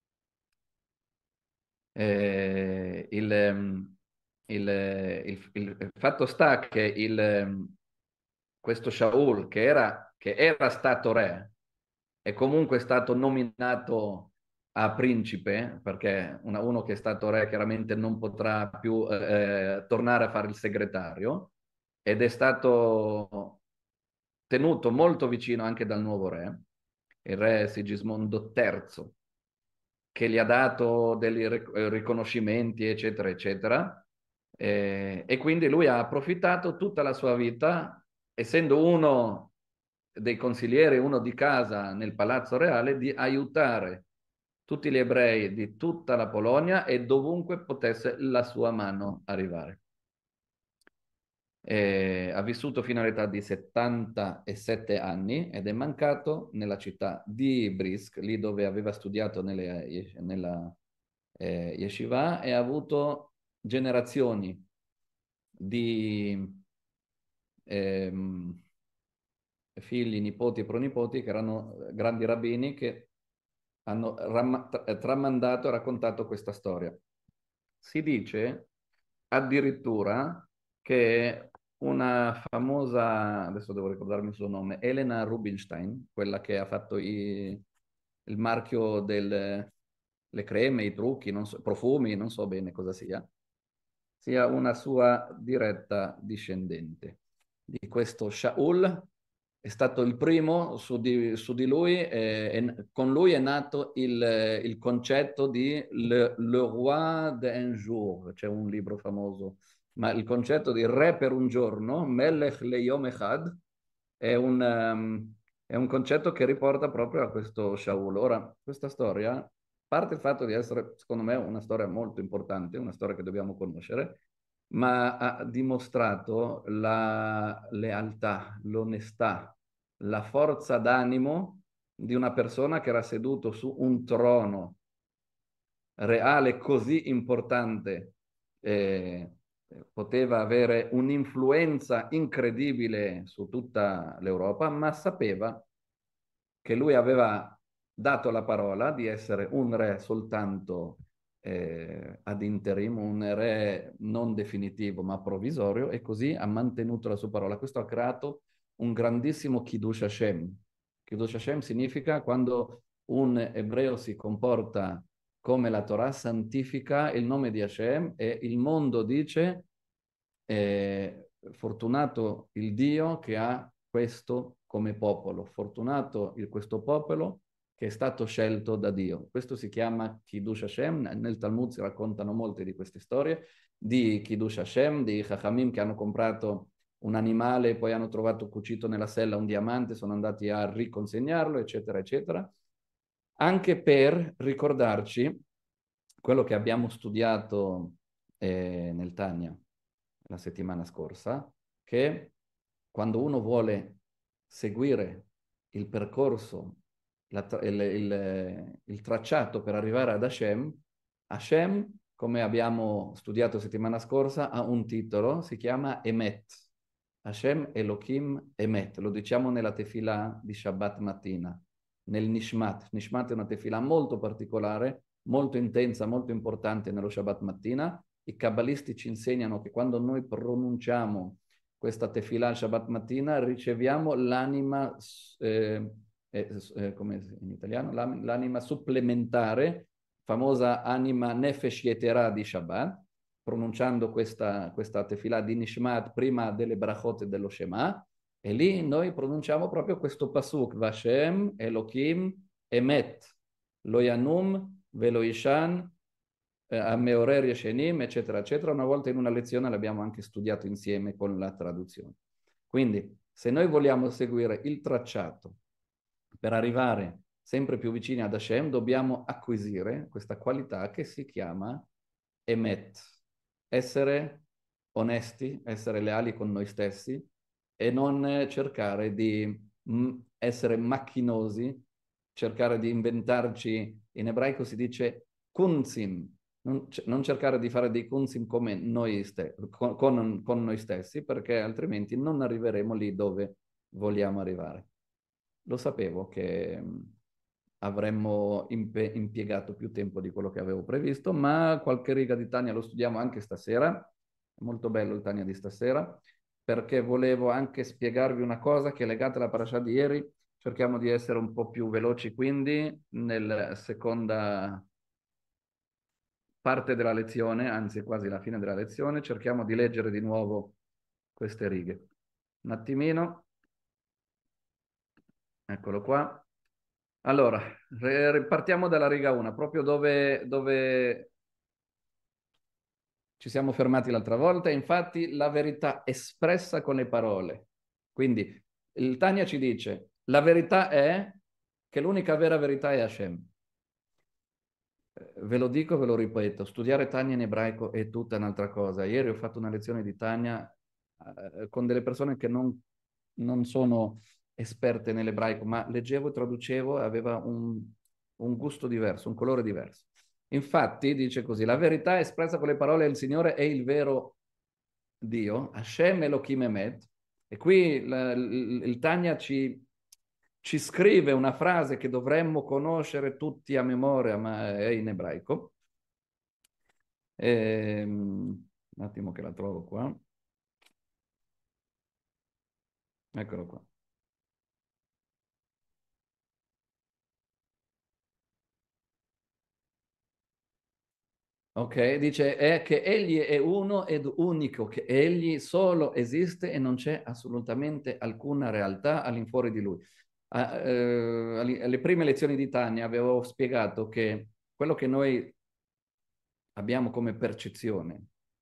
Eh, il, il, il, il fatto sta che il, questo Shaul, che era, che era stato re, è comunque stato nominato a principe, perché una, uno che è stato re chiaramente non potrà più eh, tornare a fare il segretario, ed è stato tenuto molto vicino anche dal nuovo re, il re Sigismondo terzo, che gli ha dato dei riconoscimenti, eccetera, eccetera. Eh, e quindi lui ha approfittato tutta la sua vita, essendo uno dei consiglieri, uno di casa nel Palazzo Reale, di aiutare tutti gli ebrei di tutta la Polonia e dovunque potesse la sua mano arrivare. Eh, ha vissuto fino all'età di settantasette anni ed è mancato nella città di Brisk, lì dove aveva studiato nelle, nella eh, yeshiva, e ha avuto generazioni di ehm, figli, nipoti e pronipoti che erano grandi rabbini che hanno ram- tra- tramandato e raccontato questa storia. Si dice addirittura che una famosa, adesso devo ricordarmi il suo nome, Elena Rubinstein, quella che ha fatto i- il marchio delle le creme, i trucchi, non so, profumi, non so bene cosa sia, sia una sua diretta discendente. Di questo Shaul è stato il primo su di, su di lui, e, e con lui è nato il, il concetto di Le, le Roi d'un jour, c'è un libro famoso, ma il concetto di re per un giorno, Melech Leyom Echad, è un, um, è un concetto che riporta proprio a questo Shaul. Ora, questa storia, a parte il fatto di essere, secondo me, una storia molto importante, una storia che dobbiamo conoscere, ma ha dimostrato la lealtà, l'onestà, la forza d'animo di una persona che era seduto su un trono reale così importante, eh, poteva avere un'influenza incredibile su tutta l'Europa, ma sapeva che lui aveva dato la parola di essere un re soltanto eh, ad interim, un re non definitivo ma provvisorio, e così ha mantenuto la sua parola. Questo ha creato un grandissimo Kiddush Hashem. Kiddush Hashem significa quando un ebreo si comporta come la Torah, santifica il nome di Hashem, e il mondo dice eh, fortunato il Dio che ha questo come popolo, fortunato il, questo popolo che è stato scelto da Dio. Questo si chiama Kiddush Hashem. Nel Talmud si raccontano molte di queste storie di Kiddush Hashem, di Chachamim che hanno comprato un animale e poi hanno trovato cucito nella sella un diamante, sono andati a riconsegnarlo, eccetera, eccetera, anche per ricordarci quello che abbiamo studiato eh, nel Tanya la settimana scorsa, che quando uno vuole seguire il percorso, la, il, il, il tracciato per arrivare ad Hashem, Hashem, come abbiamo studiato settimana scorsa, ha un titolo, si chiama Emet. Hashem Elohim Emet, lo diciamo nella tefilà di Shabbat mattina, nel Nishmat. Nishmat è una tefilà molto particolare, molto intensa, molto importante nello Shabbat mattina. I kabbalisti ci insegnano che quando noi pronunciamo questa tefilà al Shabbat mattina riceviamo l'anima, eh, eh, eh, come in italiano, l'anima supplementare, famosa anima Nefesh Yeterah di Shabbat, pronunciando questa, questa tefilà di Nishmat prima delle brachot e dello Shema, e lì noi pronunciamo proprio questo pasuk, Vashem Elohim Emet, Lo Yanum Velo Ishan a Meorer Yeshenim, eccetera, eccetera. Una volta in una lezione l'abbiamo anche studiato insieme con la traduzione. Quindi, se noi vogliamo seguire il tracciato per arrivare sempre più vicini ad Hashem, dobbiamo acquisire questa qualità che si chiama Emet, essere onesti, essere leali con noi stessi e non cercare di mh, essere macchinosi, cercare di inventarci, in ebraico si dice kunzim, non, non cercare di fare dei kunzim come noi ste- con, con, con noi stessi, perché altrimenti non arriveremo lì dove vogliamo arrivare. Lo sapevo che mh, avremmo impe- impiegato più tempo di quello che avevo previsto, ma qualche riga di Tania lo studiamo anche stasera. È molto bello il Tania di stasera, perché volevo anche spiegarvi una cosa che è legata alla parasha di ieri. Cerchiamo di essere un po' più veloci, quindi, nella seconda parte della lezione, anzi quasi la fine della lezione, cerchiamo di leggere di nuovo queste righe. Un attimino. Eccolo qua. Allora, partiamo dalla riga uno, proprio dove, dove ci siamo fermati l'altra volta. Infatti, la verità espressa con le parole. Quindi, il Tanya ci dice, la verità è che l'unica vera verità è Hashem. Ve lo dico, ve lo ripeto, studiare Tanya in ebraico è tutta un'altra cosa. Ieri ho fatto una lezione di Tanya eh, con delle persone che non, non sono esperte nell'ebraico, ma leggevo e traducevo e aveva un, un gusto diverso, un colore diverso. Infatti dice così: la verità espressa con le parole del Signore è il vero Dio, Hashem Elohim Emet. E qui la, il, il Tanya ci, ci scrive una frase che dovremmo conoscere tutti a memoria, ma è in ebraico. E, un attimo che la trovo qua. Eccolo qua. Ok, dice è che egli è uno ed unico, che egli solo esiste e non c'è assolutamente alcuna realtà all'infuori di lui. Ah, eh, alle, alle prime lezioni di Tania avevo spiegato che quello che noi abbiamo come percezione,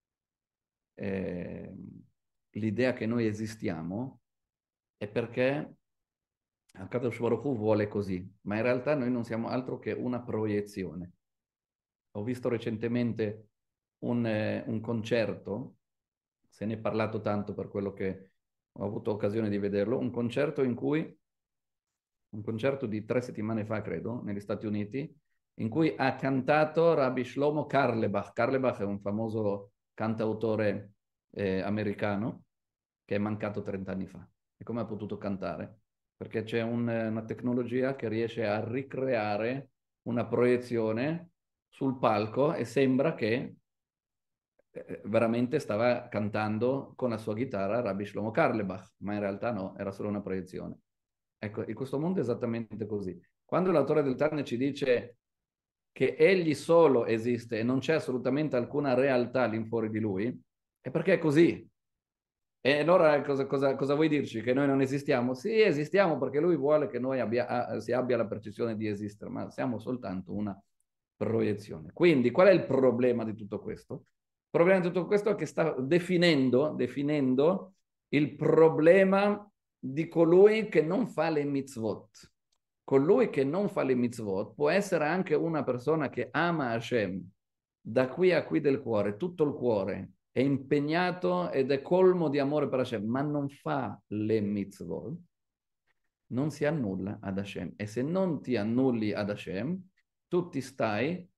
eh, l'idea che noi esistiamo, è perché Akadosh Baruch Hu vuole così, ma in realtà noi non siamo altro che una proiezione. Ho visto recentemente un, eh, un concerto, se ne è parlato tanto per quello che ho avuto occasione di vederlo, un concerto in cui, un concerto di tre settimane fa, credo, negli Stati Uniti, in cui ha cantato Rabbi Shlomo Carlebach. Carlebach è un famoso cantautore eh, americano che è mancato trent'anni fa. E come ha potuto cantare? Perché c'è un, una tecnologia che riesce a ricreare una proiezione sul palco e sembra che eh, veramente stava cantando con la sua chitarra Rabbi Shlomo Carlebach, ma in realtà no, era solo una proiezione. Ecco, in questo mondo è esattamente così. Quando l'autore del Tanya ci dice che egli solo esiste e non c'è assolutamente alcuna realtà all'infuori di lui, è perché è così. E allora cosa, cosa, cosa vuoi dirci? Che noi non esistiamo? Sì, esistiamo perché lui vuole che noi abbia, si abbia la percezione di esistere, ma siamo soltanto una proiezione. Quindi qual è il problema di tutto questo? Il problema di tutto questo è che sta definendo, definendo il problema di colui che non fa le mitzvot. Colui che non fa le mitzvot può essere anche una persona che ama Hashem da qui a qui del cuore, tutto il cuore, è impegnato ed è colmo di amore per Hashem, ma non fa le mitzvot, non si annulla ad Hashem. E se non ti annulli ad Hashem, tu ti stai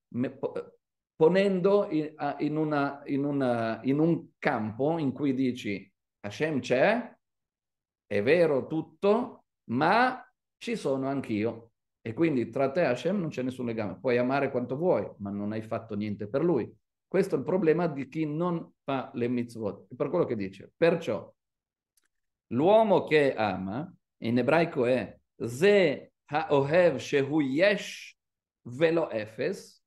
ponendo in, in, una, in, una, in un campo in cui dici Hashem c'è, è vero tutto, ma ci sono anch'io. E quindi tra te e Hashem non c'è nessun legame. Puoi amare quanto vuoi, ma non hai fatto niente per lui. Questo è il problema di chi non fa le mitzvot. Per quello che dice. Perciò, l'uomo che ama, in ebraico è Ze ha'ohev shehu yesh velo efes.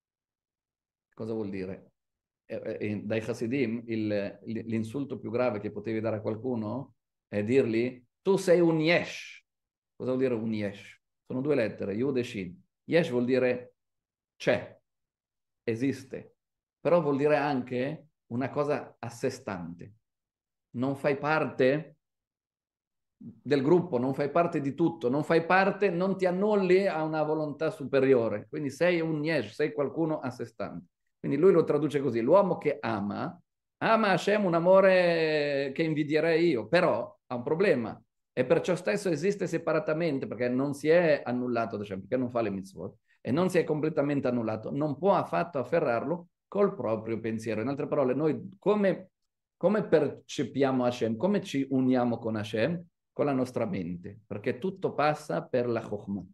Cosa vuol dire? Eh, eh, dai Hasidim, il, l'insulto più grave che potevi dare a qualcuno è dirgli tu sei un yesh. Cosa vuol dire un yesh? Sono due lettere, Yud e Shin. Yesh vuol dire c'è, esiste, però vuol dire anche una cosa a sé stante. Non fai parte del gruppo, non fai parte di tutto, non fai parte, non ti annulli a una volontà superiore. Quindi sei un yesh, sei qualcuno a sé stante. Quindi lui lo traduce così: l'uomo che ama, ama Hashem un amore che invidierei io, però ha un problema. E perciò stesso esiste separatamente, perché non si è annullato da Hashem, perché non fa le mitzvot, e non si è completamente annullato, non può affatto afferrarlo col proprio pensiero. In altre parole, noi come, come percepiamo Hashem, come ci uniamo con Hashem? Con la nostra mente, perché tutto passa per la Chokhmah.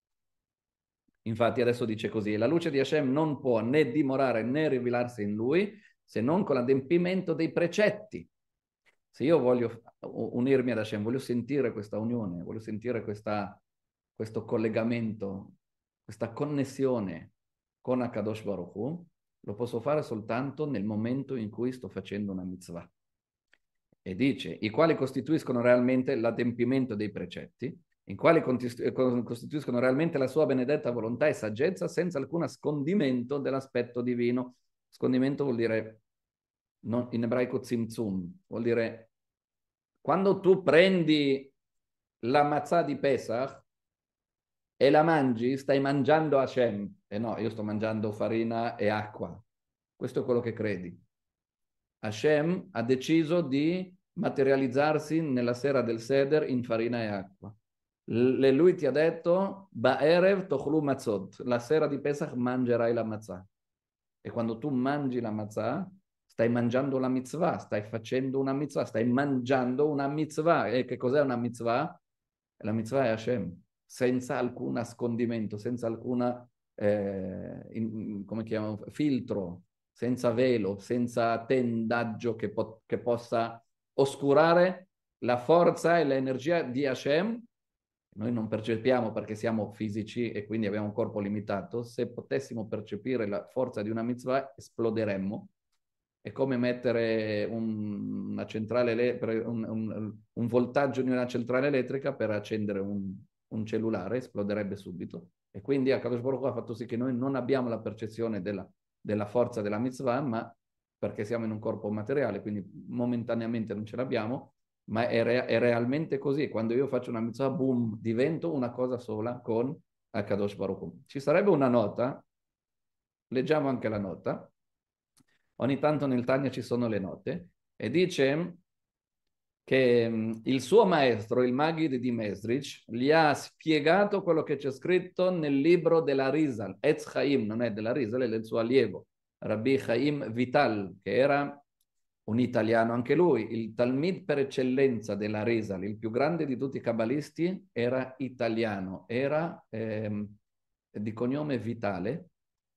Infatti adesso dice così: la luce di Hashem non può né dimorare né rivelarsi in lui se non con l'adempimento dei precetti. Se io voglio unirmi ad Hashem, voglio sentire questa unione, voglio sentire questa, questo collegamento, questa connessione con Akadosh Baruch Hu, lo posso fare soltanto nel momento in cui sto facendo una mitzvah. E dice, i quali costituiscono realmente l'adempimento dei precetti, i quali costituiscono realmente la sua benedetta volontà e saggezza senza alcun scondimento dell'aspetto divino. Scondimento vuol dire, no, in ebraico tzimtzum, vuol dire quando tu prendi la matzah di Pesach e la mangi, stai mangiando Hashem. E no, io sto mangiando farina e acqua. Questo è quello che credi. Hashem ha deciso di materializzarsi nella sera del Seder in farina e acqua. L- lui ti ha detto, Ba'erev tochlu matzot, la sera di Pesach mangerai la matzah. E quando tu mangi la matzah, stai mangiando la mitzvah, stai facendo una mitzvah, stai mangiando una mitzvah. E che cos'è una mitzvah? La mitzvah è Hashem, senza alcun nascondimento, senza alcuna, eh, in, come chiamiamo, filtro, senza velo, senza tendaggio che, po- che possa oscurare la forza e l'energia di Hashem. Noi non percepiamo perché siamo fisici e quindi abbiamo un corpo limitato. Se potessimo percepire la forza di una mitzvah, esploderemmo. È come mettere un, una centrale, un, un, un voltaggio di una centrale elettrica per accendere un, un cellulare, esploderebbe subito. E quindi Akadosh Baruch Hu ha fatto sì che noi non abbiamo la percezione della, della forza della mitzvah, ma perché siamo in un corpo materiale, quindi momentaneamente non ce l'abbiamo, ma è, re- è realmente così. Quando io faccio una mitzvah, boom, divento una cosa sola con Akadosh Baruch Hu. Ci sarebbe una nota, leggiamo anche la nota. Ogni tanto nel Tanya ci sono le note, e dice che mh, il suo maestro, il Maggid di Mesrich, gli ha spiegato quello che c'è scritto nel libro della Rizal. Etz Chaim non è della Rizal, è del suo allievo, Rabbi Chaim Vital, che era un italiano anche lui, il Talmid per eccellenza della Rizal, il più grande di tutti i cabalisti, era italiano, era ehm, di cognome Vitale,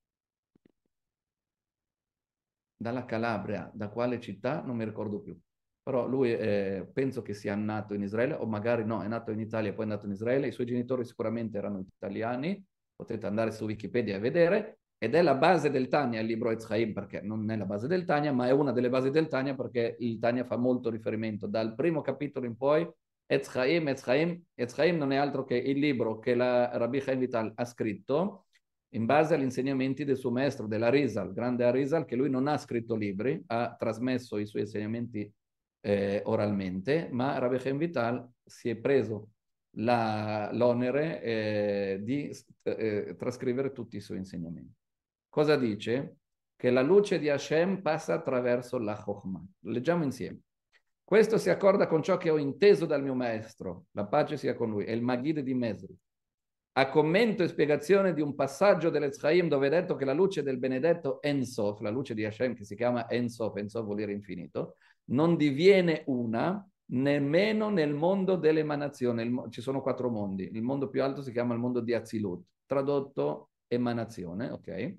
dalla Calabria, da quale città non mi ricordo più, però lui eh, penso che sia nato in Israele, o magari no, è nato in Italia e poi è nato in Israele. I suoi genitori sicuramente erano italiani, potete andare su Wikipedia e vedere, ed è la base del Tanya, il libro Etz Chaim, perché non è la base del Tanya, ma è una delle basi del Tanya, perché il Tanya fa molto riferimento dal primo capitolo in poi. Etz Chaim, Etz Chaim, Etz Chaim non è altro che il libro che la Rabbi Chaim Vital ha scritto in base agli insegnamenti del suo maestro, della Rizal, grande Arizal, che lui non ha scritto libri, ha trasmesso i suoi insegnamenti eh, oralmente, ma Rabbi Chaim Vital si è preso la, l'onere eh, di eh, trascrivere tutti i suoi insegnamenti. Cosa dice? Che la luce di Hashem passa attraverso la Chokhmah. Leggiamo insieme. Questo si accorda con ciò che ho inteso dal mio maestro, la pace sia con lui, è il Maggid di Mesri, a commento e spiegazione di un passaggio dell'Etz Chaim dove è detto che la luce del benedetto Ensof, la luce di Hashem che si chiama Ensof, Ensof vuol dire infinito, non diviene una nemmeno nel mondo dell'emanazione. Il, ci sono quattro mondi. Il mondo più alto si chiama il mondo di Azilut, tradotto emanazione, ok?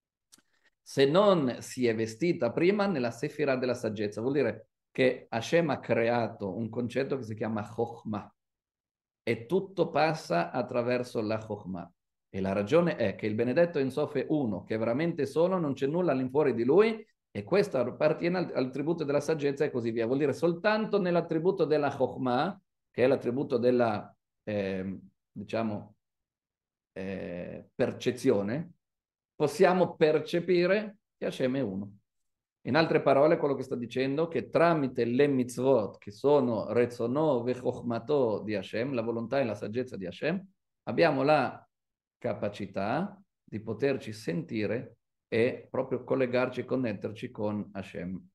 Se non si è vestita prima nella Sefirah della saggezza, vuol dire che Hashem ha creato un concetto che si chiama Chokhmah, e tutto passa attraverso la Chokhmah. E la ragione è che il benedetto Ensof è uno, che è veramente solo, non c'è nulla all'infuori di lui, e questo appartiene al, al tributo della saggezza e così via. Vuol dire soltanto nell'attributo della Chokhmah, che è l'attributo della, eh, diciamo, eh, percezione, possiamo percepire che Hashem è uno. In altre parole, quello che sta dicendo è che tramite le mitzvot, che sono Rezzono vechokhmato di Hashem, la volontà e la saggezza di Hashem, abbiamo la capacità di poterci sentire e proprio collegarci e connetterci con Hashem.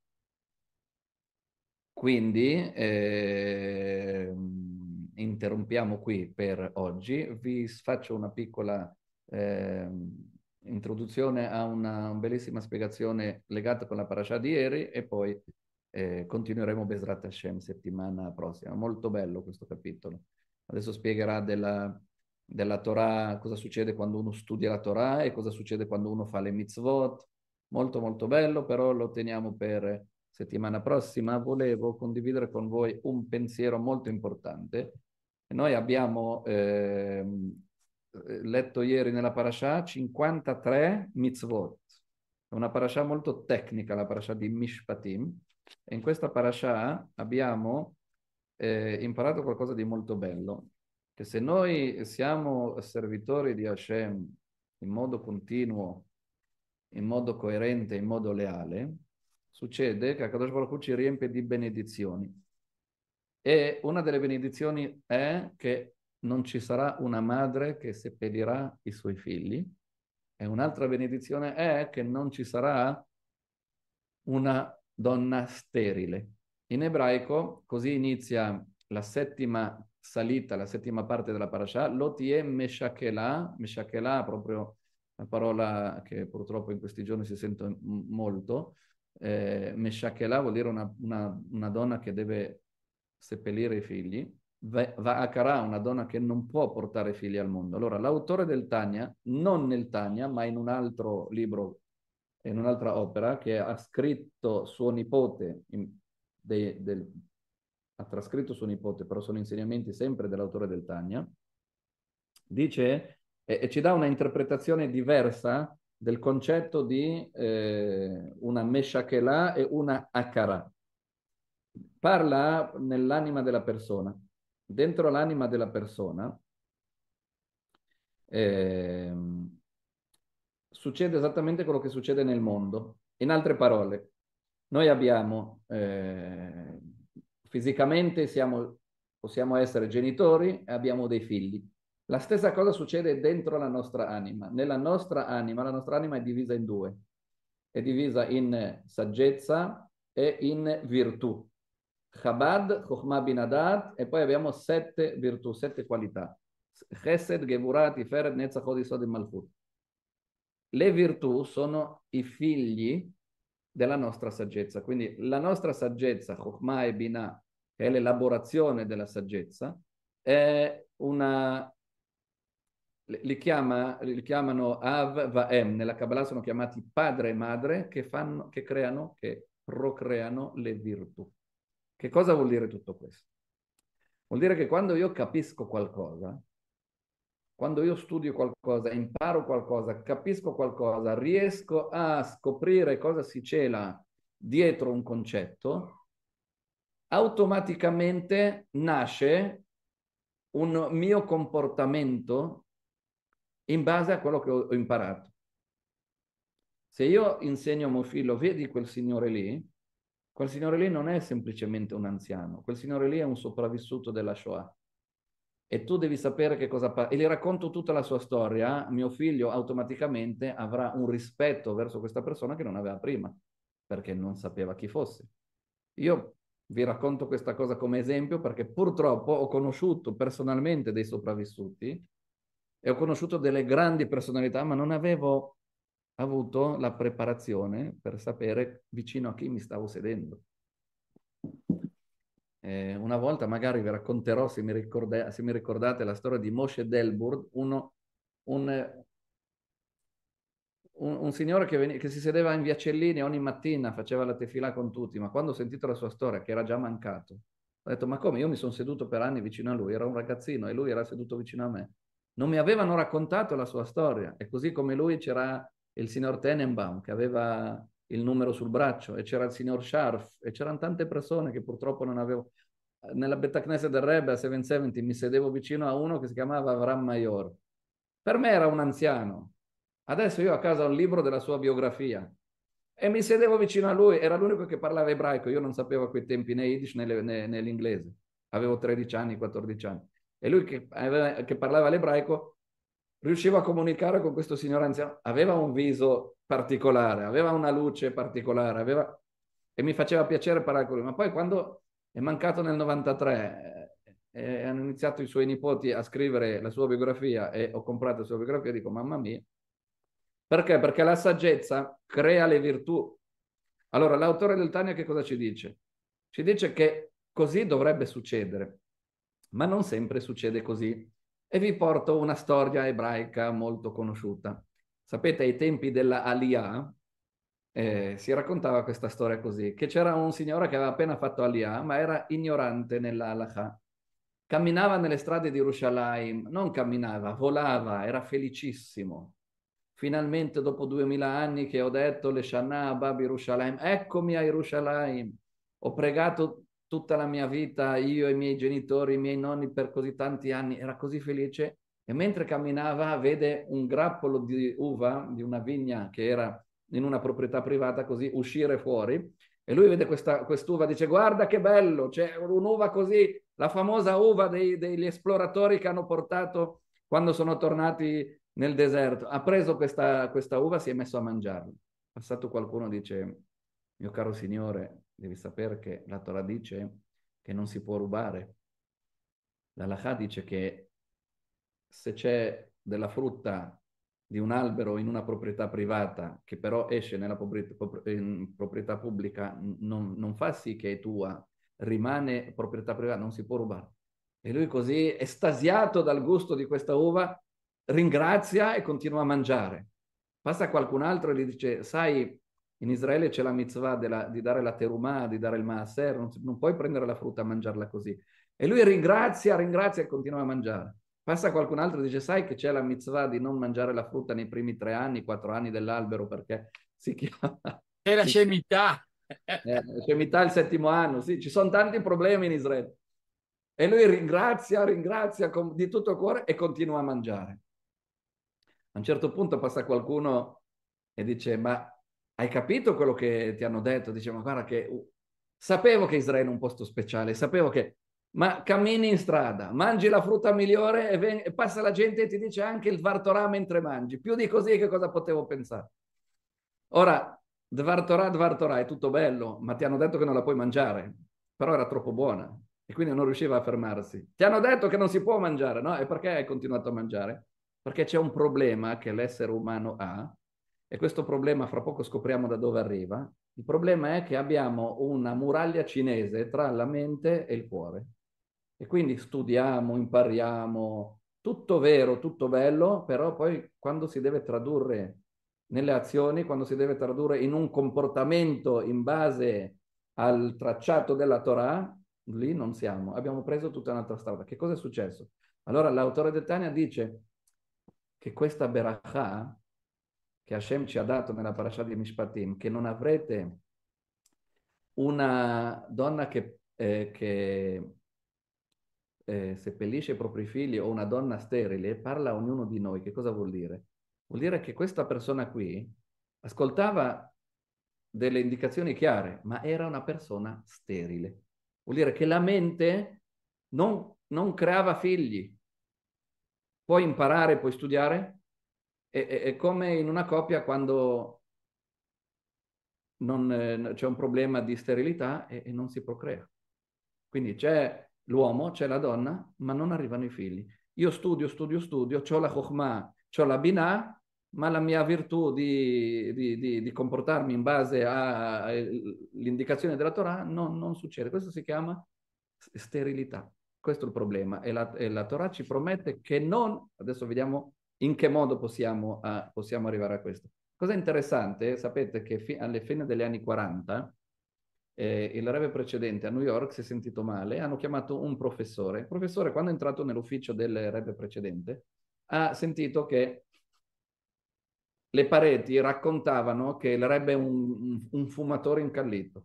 Quindi eh, interrompiamo qui per oggi. Vi faccio una piccola eh, introduzione a una, una bellissima spiegazione legata con la parasha di ieri e poi eh, continueremo Bezrat Hashem settimana prossima. Molto bello questo capitolo. Adesso spiegherà della, della Torah, cosa succede quando uno studia la Torah e cosa succede quando uno fa le mitzvot. Molto molto bello, però lo teniamo per settimana prossima. Volevo condividere con voi un pensiero molto importante. Noi abbiamo ehm, letto ieri nella parasha cinquantatré mitzvot. È una parasha molto tecnica, la parasha di Mishpatim. E in questa parasha abbiamo eh, imparato qualcosa di molto bello, che se noi siamo servitori di Hashem in modo continuo, in modo coerente, in modo leale, succede che Akadosh Baruch Hu ci riempie di benedizioni. E una delle benedizioni è che non ci sarà una madre che seppellirà i suoi figli, e un'altra benedizione è che non ci sarà una donna sterile. In ebraico, così inizia la settima salita, la settima parte della parasha, Lotie Meshakelah, Meshakelah, proprio la parola che purtroppo in questi giorni si sente m- molto, eh, Meshakelah vuol dire una, una, una donna che deve seppellire i figli, Va'akara, una donna che non può portare figli al mondo. Allora, l'autore del Tanya, non nel Tanya, ma in un altro libro, in un'altra opera, che ha scritto suo nipote, in, de, del, ha trascritto suo nipote, però sono insegnamenti sempre dell'autore del Tanya, dice, e, e ci dà una interpretazione diversa del concetto di eh, una Meshakelah e una Akara. Parla nell'anima della persona. Dentro l'anima della persona eh, succede esattamente quello che succede nel mondo. In altre parole, noi abbiamo eh, fisicamente siamo, possiamo essere genitori e abbiamo dei figli. La stessa cosa succede dentro la nostra anima. Nella nostra anima, la nostra anima è divisa in due. È divisa in saggezza e in virtù. Chabad, Chokhmah Binadat, e poi abbiamo sette virtù, sette qualità. Chesed, Gevurat, Tiferet, Netzach, Hod, Yesod e Malchut. Le virtù sono i figli della nostra saggezza. Quindi la nostra saggezza, Chokhmah e Binah, che è l'elaborazione della saggezza, è una... Li, chiama, li chiamano Av Vaem, nella Kabbalah sono chiamati padre e madre che, fanno, che creano, che procreano le virtù. Che cosa vuol dire tutto questo? Vuol dire che quando io capisco qualcosa, quando io studio qualcosa, imparo qualcosa, capisco qualcosa, riesco a scoprire cosa si cela dietro un concetto, automaticamente nasce un mio comportamento in base a quello che ho imparato. Se io insegno a mio figlio, vedi quel signore lì, quel signore lì non è semplicemente un anziano, quel signore lì è un sopravvissuto della Shoah. E tu devi sapere che cosa fa. E gli racconto tutta la sua storia, mio figlio automaticamente avrà un rispetto verso questa persona che non aveva prima, perché non sapeva chi fosse. Io vi racconto questa cosa come esempio perché purtroppo ho conosciuto personalmente dei sopravvissuti e ho conosciuto delle grandi personalità, ma non avevo avuto la preparazione per sapere vicino a chi mi stavo sedendo. Eh, una volta magari vi racconterò, se mi, ricorda, se mi ricordate, la storia di Moshe Delburg, uno, un, un, un signore che, veni, che si sedeva in via Cellini ogni mattina, faceva la tefilà con tutti, ma quando ho sentito la sua storia, che era già mancato, ho detto, ma come? Io mi sono seduto per anni vicino a lui, era un ragazzino e lui era seduto vicino a me. Non mi avevano raccontato la sua storia, e così come lui c'era il signor Tenenbaum, che aveva il numero sul braccio, e c'era il signor Scharf, e c'erano tante persone che purtroppo non avevo. Nella Beta Knesset del Rebbe a settecentosettanta mi sedevo vicino a uno che si chiamava Avram Mayor. Per me era un anziano. Adesso io a casa ho un libro della sua biografia e mi sedevo vicino a lui, era l'unico che parlava ebraico, io non sapevo a quei tempi né Yiddish né, né, né l'inglese, avevo tredici anni, quattordici anni. E lui che, aveva, che parlava l'ebraico riusciva a comunicare con questo signore anziano, aveva un viso particolare, aveva una luce particolare, aveva... e mi faceva piacere parlare con lui. Ma poi quando è mancato nel novantatré e eh, hanno iniziato i suoi nipoti a scrivere la sua biografia e ho comprato la sua biografia, dico, mamma mia. Perché? Perché la saggezza crea le virtù. Allora, l'autore del Tanya che cosa ci dice? Ci dice che così dovrebbe succedere, ma non sempre succede così. E vi porto una storia ebraica molto conosciuta. Sapete, ai tempi della Aliyah eh, si raccontava questa storia così, che c'era un signore che aveva appena fatto Aliyah, ma era ignorante nella halakha. Camminava nelle strade di Yerushalayim, non camminava, volava, era felicissimo. Finalmente, dopo duemila anni che ho detto le Shana Abab Yerushalayim, eccomi a Yerushalayim. Ho pregato tutta la mia vita, io, i miei genitori, i miei nonni per così tanti anni, era così felice. E mentre camminava vede un grappolo di uva di una vigna che era in una proprietà privata così uscire fuori. E lui vede questa quest'uva, dice guarda che bello, c'è un'uva così, la famosa uva dei, degli esploratori che hanno portato quando sono tornati nel deserto. Ha preso questa, questa uva, si è messo a mangiarla. Passato qualcuno dice, Mio caro signore, devi sapere che la Torah dice che non si può rubare. La Halakha dice che se c'è della frutta di un albero in una proprietà privata che però esce nella proprietà pubblica, non, non fa sì che è tua, rimane proprietà privata, non si può rubare. E lui così, estasiato dal gusto di questa uva, ringrazia e continua a mangiare. Passa qualcun altro e gli dice, sai, in Israele c'è la mitzvah della, di dare la terumah, di dare il maaser, non, non puoi prendere la frutta e mangiarla così. E lui ringrazia, ringrazia e continua a mangiare. Passa qualcun altro e dice, sai che c'è la mitzvah di non mangiare la frutta nei primi tre anni, quattro anni dell'albero perché si chiama... È la si- scemità. eh, scemità il settimo anno, sì, ci sono tanti problemi in Israele. E lui ringrazia, ringrazia con- di tutto il cuore e continua a mangiare. A un certo punto passa qualcuno e dice, ma hai capito quello che ti hanno detto? Dice, ma guarda che uh, sapevo che Israele è un posto speciale, sapevo che... Ma cammini in strada, mangi la frutta migliore e, ven- e passa la gente e ti dice anche il Dvar Torah mentre mangi. Più di così che cosa potevo pensare? Ora, Dvar Torah, Dvar Torah è tutto bello, ma ti hanno detto che non la puoi mangiare, però era troppo buona e quindi non riusciva a fermarsi. Ti hanno detto che non si può mangiare, no? E perché hai continuato a mangiare? Perché c'è un problema che l'essere umano ha e questo problema fra poco scopriamo da dove arriva. Il problema è che abbiamo una muraglia cinese tra la mente e il cuore. E quindi studiamo, impariamo, tutto vero, tutto bello, però poi quando si deve tradurre nelle azioni, quando si deve tradurre in un comportamento in base al tracciato della Torah, lì non siamo. Abbiamo preso tutta un'altra strada. Che cosa è successo? Allora l'autore del Tanya dice che questa Berachah che Hashem ci ha dato nella parasha di Mishpatim, che non avrete una donna che, eh, che eh, seppellisce i propri figli o una donna sterile, parla a ognuno di noi. Che cosa vuol dire? Vuol dire che questa persona qui ascoltava delle indicazioni chiare, ma era una persona sterile. Vuol dire che la mente non, non creava figli. Puoi imparare, puoi studiare, è, è, è come in una coppia quando non, eh, c'è un problema di sterilità e, e non si procrea. Quindi c'è l'uomo, c'è la donna, ma non arrivano i figli. Io studio, studio, studio, ho la Chokhmah, ho la Binah, ma la mia virtù di, di, di, di comportarmi in base all'indicazione della Torah non, non succede. Questo si chiama sterilità. Questo è il problema. E la, e la Torah ci promette che non... Adesso vediamo in che modo possiamo, uh, possiamo arrivare a questo. Cosa interessante, sapete che fi- alle fine degli anni quaranta eh, il Rebbe precedente a New York si è sentito male, hanno chiamato un professore. Il professore, quando è entrato nell'ufficio del Rebbe precedente, ha sentito che le pareti raccontavano che il Rebbe è un, un, un fumatore incallito.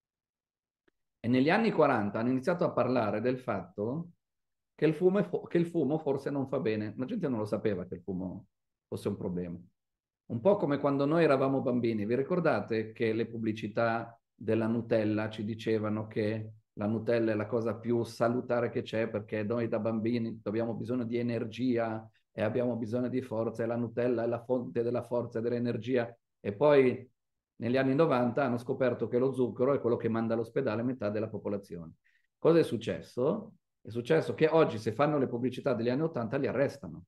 E negli anni quaranta hanno iniziato a parlare del fatto che il, fumo, che il fumo forse non fa bene. La gente non lo sapeva che il fumo fosse un problema. Un po' come quando noi eravamo bambini. Vi ricordate che le pubblicità della Nutella ci dicevano che la Nutella è la cosa più salutare che c'è perché noi da bambini abbiamo bisogno di energia e abbiamo bisogno di forza e la Nutella è la fonte della forza e dell'energia. E poi negli anni novanta hanno scoperto che lo zucchero è quello che manda all'ospedale metà della popolazione. Cosa è successo? È successo che oggi se fanno le pubblicità degli anni ottanta li arrestano.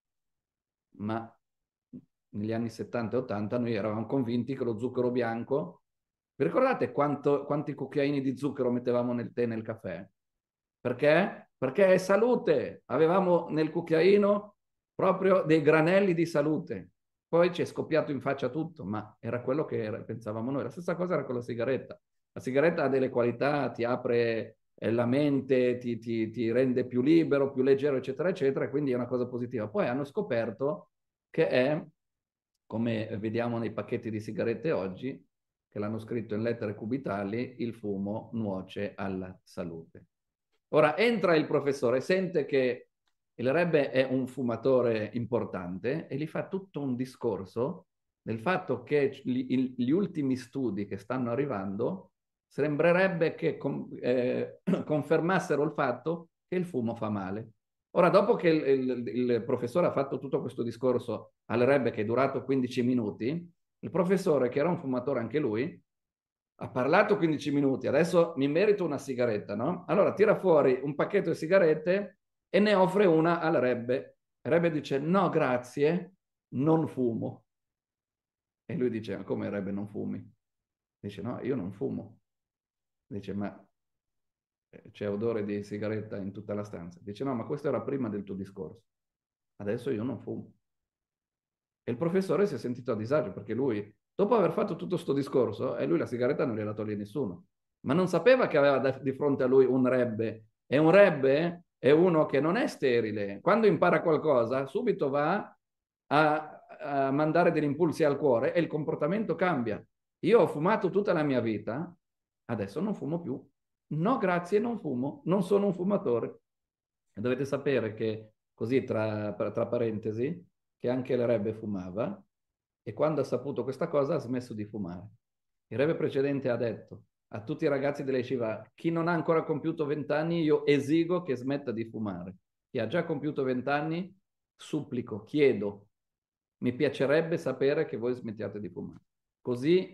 Ma negli anni settanta e ottanta noi eravamo convinti che lo zucchero bianco... Vi ricordate quanto, quanti cucchiaini di zucchero mettevamo nel tè e nel caffè? Perché? Perché è salute. Avevamo nel cucchiaino proprio dei granelli di salute. Poi ci è scoppiato in faccia tutto, ma era quello che era, pensavamo noi. La stessa cosa era con la sigaretta. La sigaretta ha delle qualità, ti apre eh, la mente, ti, ti, ti rende più libero, più leggero, eccetera, eccetera, e quindi è una cosa positiva. Poi hanno scoperto che è, come vediamo nei pacchetti di sigarette oggi, che l'hanno scritto in lettere cubitali, il fumo nuoce alla salute. Ora entra il professore, sente che il Rebbe è un fumatore importante e gli fa tutto un discorso del fatto che gli, gli ultimi studi che stanno arrivando sembrerebbe che con, eh, confermassero il fatto che il fumo fa male. Ora, dopo che il, il, il professore ha fatto tutto questo discorso al Rebbe che è durato quindici minuti, il professore, che era un fumatore anche lui, ha parlato quindici minuti, adesso mi merito una sigaretta, no? Allora tira fuori un pacchetto di sigarette e ne offre una al Rebbe. Il Rebbe dice, no, grazie, non fumo. E lui dice, ma come Rebbe non fumi? Dice, no, io non fumo. Dice, ma c'è odore di sigaretta in tutta la stanza. Dice, no, ma questo era prima del tuo discorso. Adesso io non fumo. E il professore si è sentito a disagio perché lui, dopo aver fatto tutto questo discorso, e lui la sigaretta non gliela toglie nessuno, ma non sapeva che aveva di fronte a lui un rebbe. E un rebbe è uno che non è sterile. Quando impara qualcosa, subito va a, a mandare degli impulsi al cuore e il comportamento cambia. Io ho fumato tutta la mia vita, adesso non fumo più. No, grazie, non fumo, non sono un fumatore. E dovete sapere che, così tra, tra parentesi, che anche il Rebbe fumava e quando ha saputo questa cosa ha smesso di fumare. Il Rebbe precedente ha detto a tutti i ragazzi delle Yeshiva, chi non ha ancora compiuto vent'anni io esigo che smetta di fumare. Chi ha già compiuto vent'anni supplico, chiedo, mi piacerebbe sapere che voi smettiate di fumare. Così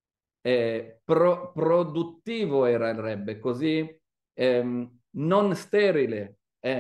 eh, pro, produttivo era il Rebbe, così ehm, non sterile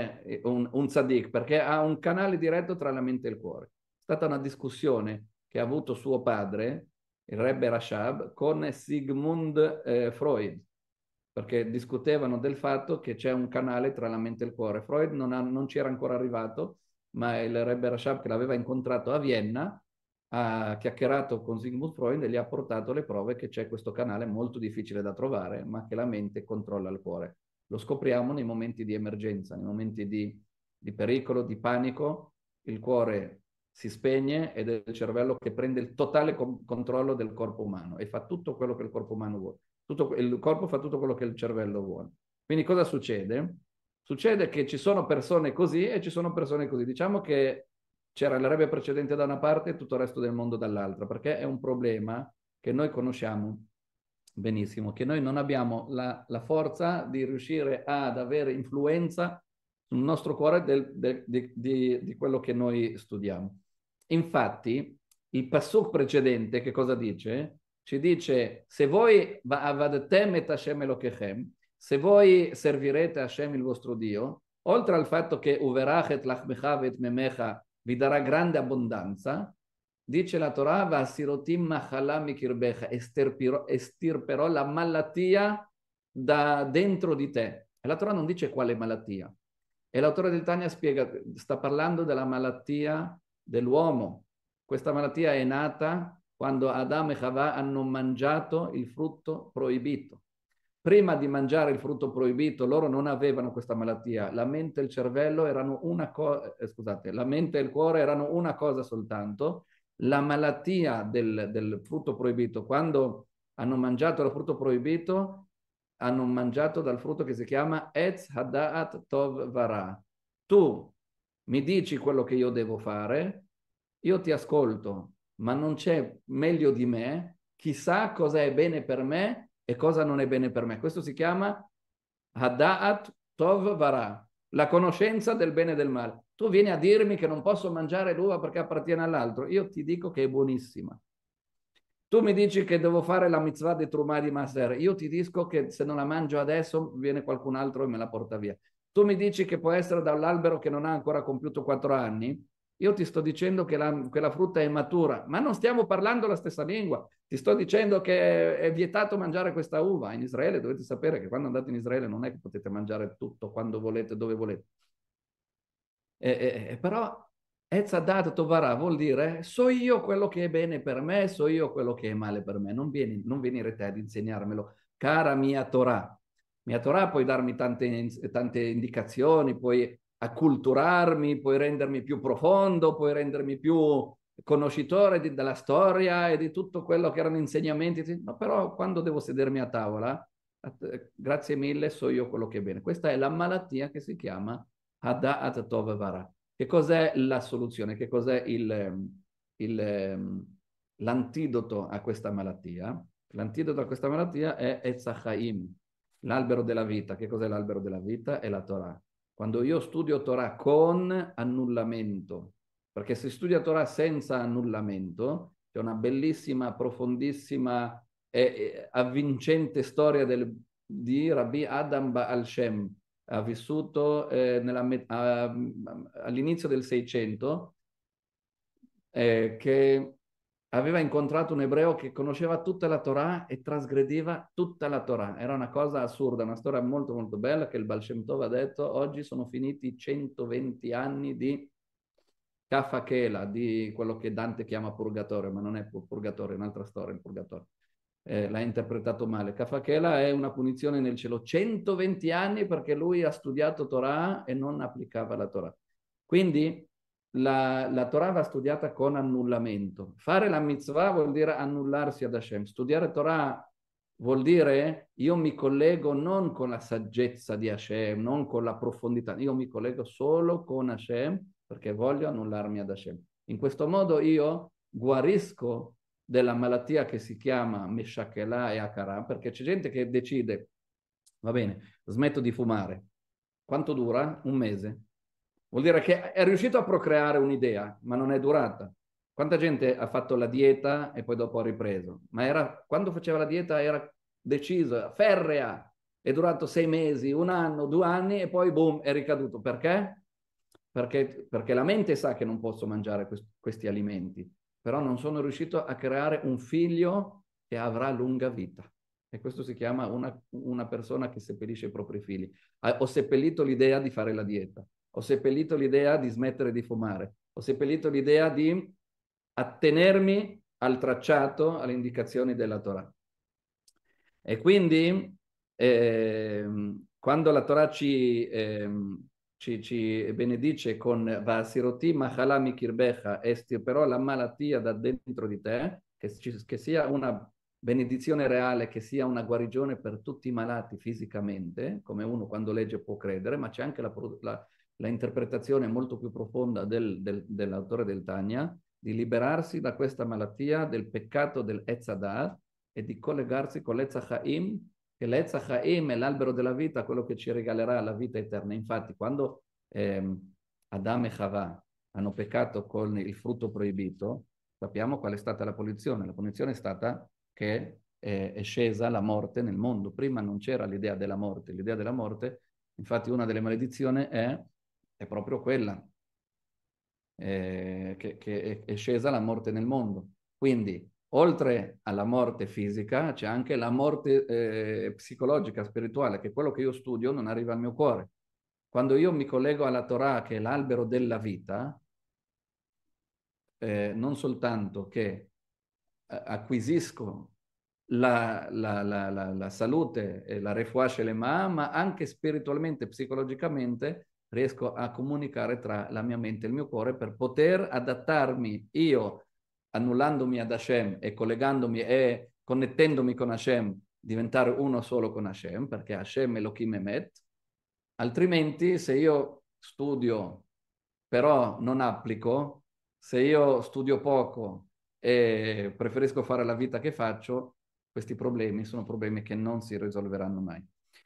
è un, un tzaddik, perché ha un canale diretto tra la mente e il cuore. È stata una discussione che ha avuto suo padre, il Rebbe Rashab, con Sigmund eh, Freud, perché discutevano del fatto che c'è un canale tra la mente e il cuore. Freud non, ha, non c'era ancora arrivato, ma il Rebbe Rashab, che l'aveva incontrato a Vienna, ha chiacchierato con Sigmund Freud e gli ha portato le prove che c'è questo canale molto difficile da trovare, ma che la mente controlla il cuore. Lo scopriamo nei momenti di emergenza, nei momenti di, di pericolo, di panico, il cuore si spegne ed è il cervello che prende il totale com- controllo del corpo umano e fa tutto quello che il corpo umano vuole. Tutto, il corpo fa tutto quello che il cervello vuole. Quindi cosa succede? Succede che ci sono persone così e ci sono persone così. Diciamo che c'era il Rebbe precedente da una parte e tutto il resto del mondo dall'altra, perché è un problema che noi conosciamo benissimo, che noi non abbiamo la, la forza di riuscire ad avere influenza sul nostro cuore del, del, di, di, di quello che noi studiamo. Infatti, il passuk precedente, che cosa dice? Ci dice, se voi va'avadtem et Hashem Elokechem, se voi servirete Hashem il vostro Dio, oltre al fatto che uverach et lachmecha vet memecha vi darà grande abbondanza, dice la Torah, vasirotim machala mikirbecha, estirperò, estirperò la malattia da dentro di te. E la Torah non dice quale malattia. E l'autore del Tanya spiega, sta parlando della malattia dell'uomo. Questa malattia è nata quando Adam e Chava hanno mangiato il frutto proibito. Prima di mangiare il frutto proibito, loro non avevano questa malattia. La mente e il cervello erano una cosa, eh, scusate, la mente e il cuore erano una cosa soltanto. La malattia del, del frutto proibito, quando hanno mangiato il frutto proibito, hanno mangiato dal frutto che si chiama Etz Hada'at Tov Vara. Tu mi dici quello che io devo fare, io ti ascolto, ma non c'è meglio di me, chissà cosa è bene per me e cosa non è bene per me. Questo si chiama Hada'at Tov Vara, la conoscenza del bene e del male. Tu vieni a dirmi che non posso mangiare l'uva perché appartiene all'altro, io ti dico che è buonissima. Tu mi dici che devo fare la mitzvah di Trumah di Maser, io ti dico che se non la mangio adesso viene qualcun altro e me la porta via. Tu mi dici che può essere dall'albero che non ha ancora compiuto quattro anni, io ti sto dicendo che la, che la frutta è matura, ma non stiamo parlando la stessa lingua. Ti sto dicendo che è vietato mangiare questa uva. In Israele dovete sapere che quando andate in Israele non è che potete mangiare tutto quando volete, dove volete. E, e, però Ezzadat Tovara vuol dire so io quello che è bene per me, so io quello che è male per me. Non, vieni, non venire te ad insegnarmelo. Cara mia Torah. Mia Torah puoi darmi tante, tante indicazioni, puoi acculturarmi, puoi rendermi più profondo, puoi rendermi più conoscitore di, della storia e di tutto quello che erano insegnamenti. No, però quando devo sedermi a tavola, grazie mille, so io quello che è bene. Questa è la malattia che si chiama Hada'at Tov Vara. Che cos'è la soluzione? Che cos'è il, il, l'antidoto a questa malattia? L'antidoto a questa malattia è Etzachaim, l'albero della vita. Che cos'è l'albero della vita? È la Torah. Quando io studio Torah con annullamento, perché se studio Torah senza annullamento, c'è una bellissima, profondissima e avvincente storia del, di Rabbi Adam Baal Shem. Ha vissuto eh, nella, a, all'inizio del Seicento, eh, che aveva incontrato un ebreo che conosceva tutta la Torah e trasgrediva tutta la Torah. Era una cosa assurda, una storia molto molto bella che il Baal Shem Tov ha detto: oggi sono finiti centoventi anni di Kaffa Kela, di quello che Dante chiama purgatorio, ma non è purgatorio, è un'altra storia, il purgatorio. Eh, l'ha interpretato male. Kaffa Kela è una punizione nel cielo, centoventi anni perché lui ha studiato Torah e non applicava la Torah. Quindi la, la Torah va studiata con annullamento. Fare la mitzvah vuol dire annullarsi ad Hashem. Studiare Torah vuol dire io mi collego non con la saggezza di Hashem, non con la profondità, io mi collego solo con Hashem perché voglio annullarmi ad Hashem. In questo modo io guarisco della malattia che si chiama Meshakelah e Akara, perché c'è gente che decide, va bene, smetto di fumare. Quanto dura? Un mese. Vuol dire che è riuscito a procreare un'idea, ma non è durata. Quanta gente ha fatto la dieta e poi dopo ha ripreso? Ma era, quando faceva la dieta era decisa, ferrea, è durato sei mesi, un anno, due anni e poi boom, è ricaduto. Perché? Perché, perché la mente sa che non posso mangiare quest questi alimenti, però non sono riuscito a creare un figlio che avrà lunga vita. E questo si chiama una, una persona che seppellisce i propri figli. Ho seppellito l'idea di fare la dieta, ho seppellito l'idea di smettere di fumare, ho seppellito l'idea di attenermi al tracciato, alle indicazioni della Torah. E quindi eh, quando la Torah ci, eh, ci, ci benedice con Vasiroti Machala Mikirbecha, estirperò la malattia da dentro di te, che, ci, che sia una benedizione reale, che sia una guarigione per tutti i malati fisicamente, come uno quando legge può credere, ma c'è anche la, la, la interpretazione molto più profonda del, del, dell'autore del Tanya, di liberarsi da questa malattia del peccato del Etzadat e di collegarsi con l'Etz Chaim, che l'Etz Chaim è l'albero della vita, quello che ci regalerà la vita eterna. Infatti, quando ehm, Adam e Chava hanno peccato con il frutto proibito, sappiamo qual è stata la punizione. La punizione è stata che eh, è scesa la morte nel mondo. Prima non c'era l'idea della morte. L'idea della morte, infatti, una delle maledizioni è, è proprio quella, eh, che, che è scesa la morte nel mondo. Quindi, oltre alla morte fisica, c'è anche la morte eh, psicologica, spirituale, che quello che io studio non arriva al mio cuore. Quando io mi collego alla Torah, che è l'albero della vita, eh, non soltanto che eh, acquisisco la, la, la, la, la salute e la refuah shelema, ma anche spiritualmente, psicologicamente, riesco a comunicare tra la mia mente e il mio cuore per poter adattarmi io, annullandomi ad Hashem e collegandomi e connettendomi con Hashem, diventare uno solo con Hashem, perché Hashem Elohim Emet. Altrimenti, se io studio però non applico, se io studio poco e preferisco fare la vita che faccio, questi problemi sono problemi che non si risolveranno mai.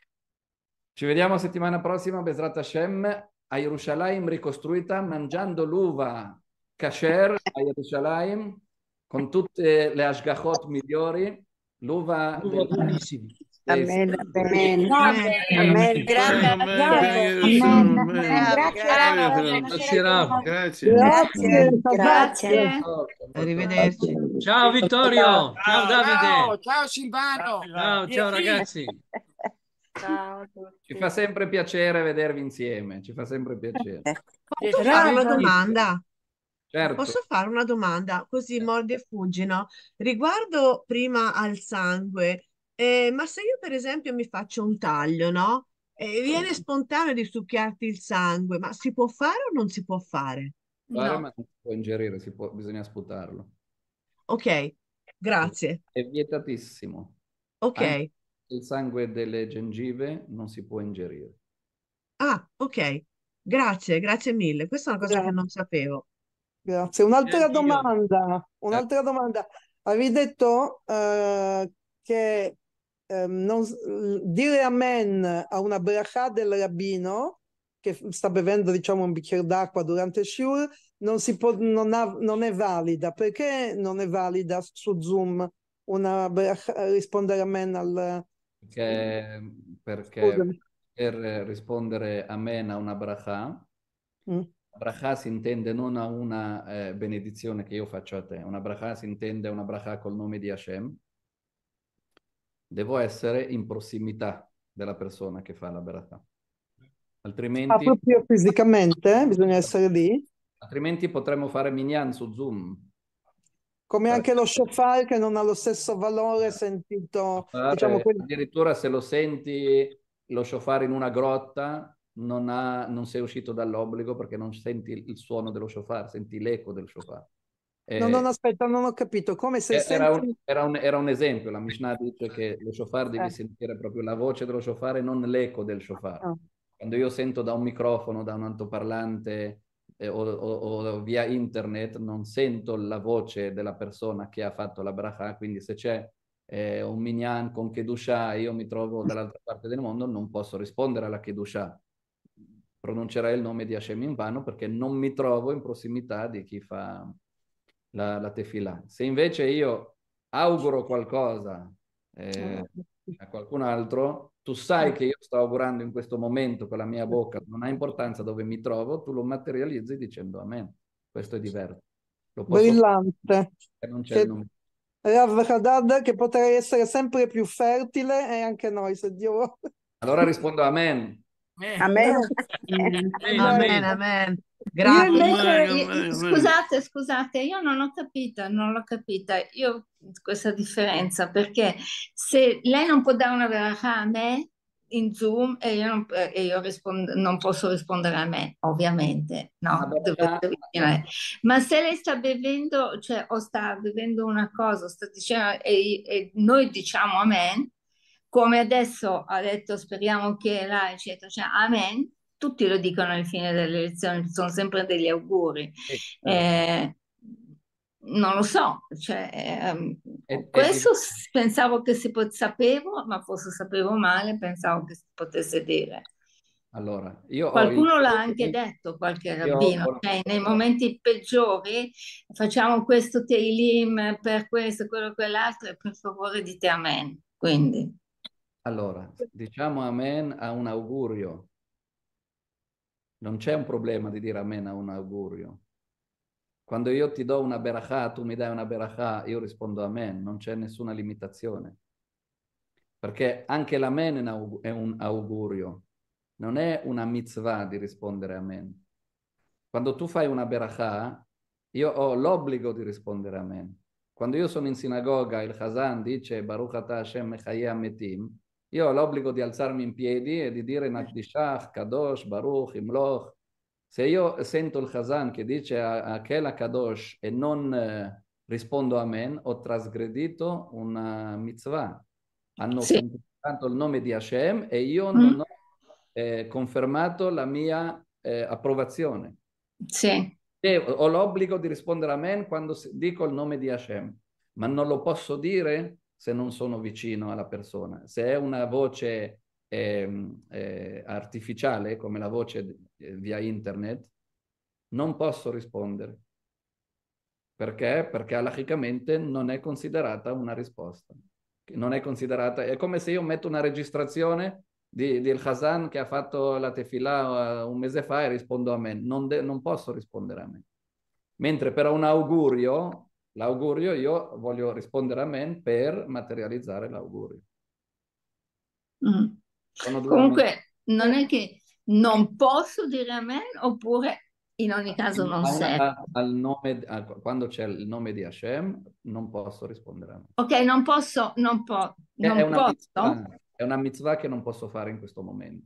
Ci vediamo settimana prossima, Bezrat Hashem, a Yerushalayim ricostruita, mangiando l'uva kasher a Yerushalayim, con tutte le ashgachot migliori, l'uva Uva del... buonissima. Amen, amen. Amen. Grazie. Amen. Grazie. Grazie Rav. Grazie. Grazie. Grazie. Arrivederci. Ciao Vittorio. Ciao Davide. Ciao, ciao Silvano. Ciao, ciao ragazzi. Ciao a tutti. Ci fa sempre piacere vedervi insieme, ci fa sempre piacere. Posso fare una domanda? Certo. Posso fare una domanda? Così mordi e fuggi, no? Riguardo prima al sangue, eh, ma se io per esempio mi faccio un taglio, no? E viene spontaneo di succhiarti il sangue, ma si può fare o non si può fare? Fare, No. ma non si può ingerire, si può, bisogna sputarlo. Ok, grazie. È vietatissimo. Ok. Anche il sangue delle gengive non si può ingerire. Ah, ok. Grazie, grazie mille. Questa è una cosa che non sapevo. Grazie. Un'altra Anch'io. domanda, un'altra domanda. Avevi detto eh, che eh, non s- dire amen a una bracha del rabbino che f- sta bevendo, diciamo, un bicchiere d'acqua durante il shiur non si può, non ha- non è valida. Perché non è valida su Zoom? una bracha- rispondere amen al... Perché, perché Scusami. per rispondere amen a una bracha, Mm. bracha si intende non a una eh, benedizione che io faccio a te, una bracha si intende una bracha col nome di Hashem. Devo essere in prossimità della persona che fa la bracha. Ah, Altrimenti, proprio fisicamente? Bisogna essere lì? altrimenti potremmo fare minyan su Zoom. Come Cioè, anche lo shofar che non ha lo stesso valore sentito, diciamo, fare- quel- addirittura se lo senti lo shofar in una grotta, non, ha- non sei uscito dall'obbligo perché non senti il, il suono dello shofar, senti l'eco del shofar. no, no, no, Eh, aspetta, non ho capito. Come se era un, senti... era un- era un esempio, la Mishnah dice che lo shofar devi eh, sentire proprio la voce dello shofar e non l'eco del shofar. ah. Quando io sento da un microfono, da un altoparlante eh, o, o- o via internet, non sento la voce della persona che ha fatto la bracha, quindi se c'è eh, un minyan con Kedusha e io mi trovo dall'altra parte del mondo, non posso rispondere alla Kedusha. Pronuncerai il nome di Hashem in vano perché non mi trovo in prossimità di chi fa la, la tefillah. Se invece io auguro qualcosa eh, a qualcun altro, tu sai che io sto augurando in questo momento con la mia bocca, non ha importanza dove mi trovo, tu lo materializzi dicendo amen. Questo è diverso. Lo posso Brillante. fare, non c'è il Che, nome. Rav Hadad, che potrei essere sempre più fertile e anche noi, se Dio vuole. Allora rispondo amen. Amen. Amen, Amen, amen. amen. Io Grazie. invece, Amen, io- amen, amen. scusate, scusate, io non ho capito, non l'ho capita io questa differenza, perché se lei non può dare una verità a me in Zoom e io non, e io rispond- non posso rispondere a me, ovviamente, Una no, devo bracha- essere vicino a lei. Ma se lei sta bevendo, cioè, o sta bevendo una cosa, o sta dicendo, e, e noi diciamo amen, come adesso ha detto, speriamo che là, eccetera, cioè amen, tutti lo dicono alla fine delle elezioni, sono sempre degli auguri. sì, Eh, non lo so, cioè, ehm, è- è di- questo s- pensavo che si pot- sapevo, ma forse sapevo male, pensavo che si potesse dire. Allora, io ho il... Qualcuno l'ha anche detto, qualche Io rabbino, ho- cioè, nei momenti peggiori facciamo questo Teilim per questo, quello, quell'altro, e per favore dite amen. Quindi, Allora, diciamo amen a un augurio. Non c'è un problema di dire amen a un augurio. Quando io ti do una berachà, tu mi dai una berachà, io rispondo amen, non c'è nessuna limitazione. Perché anche l'amen è un aug- è un augurio, non è una mitzvah di rispondere amen. Quando tu fai una berachà, io ho l'obbligo di rispondere amen. Quando io sono in sinagoga, il Chazan dice Baruch atah Hashem mechayeh hametim, io ho l'obbligo di alzarmi in piedi e di dire Nakdishach, Kadosh, Baruch, Imloch. Se io sento il Chazan che dice Akela Kadosh e non eh, rispondo amen, ho trasgredito una mitzvah. Hanno sì. santificato il nome di Hashem e io Mm. non ho eh, confermato la mia eh, approvazione. Sì. E ho l'obbligo di rispondere amen quando s- dico il nome di Hashem, ma non lo posso dire se non sono vicino alla persona. Se è una voce ehm, eh, artificiale, come la voce eh, via internet, non posso rispondere. Perché? Perché halachicamente non è considerata una risposta. Non è considerata... È come se io metto una registrazione di, di El Chazan che ha fatto la tefillah uh, un mese fa e rispondo a me. Non, de- non posso rispondere a me. Mentre per un augurio, l'augurio io voglio rispondere a me per materializzare l'augurio. Mm. Sono due Comunque, non è che non posso dire amen, oppure in ogni caso non a una- serve. a- al nome, a- quando c'è il nome di Hashem, non posso rispondere a me. Ok, non posso, non, po- È non una posso. mitzvah, è una mitzvah che non posso fare in questo momento.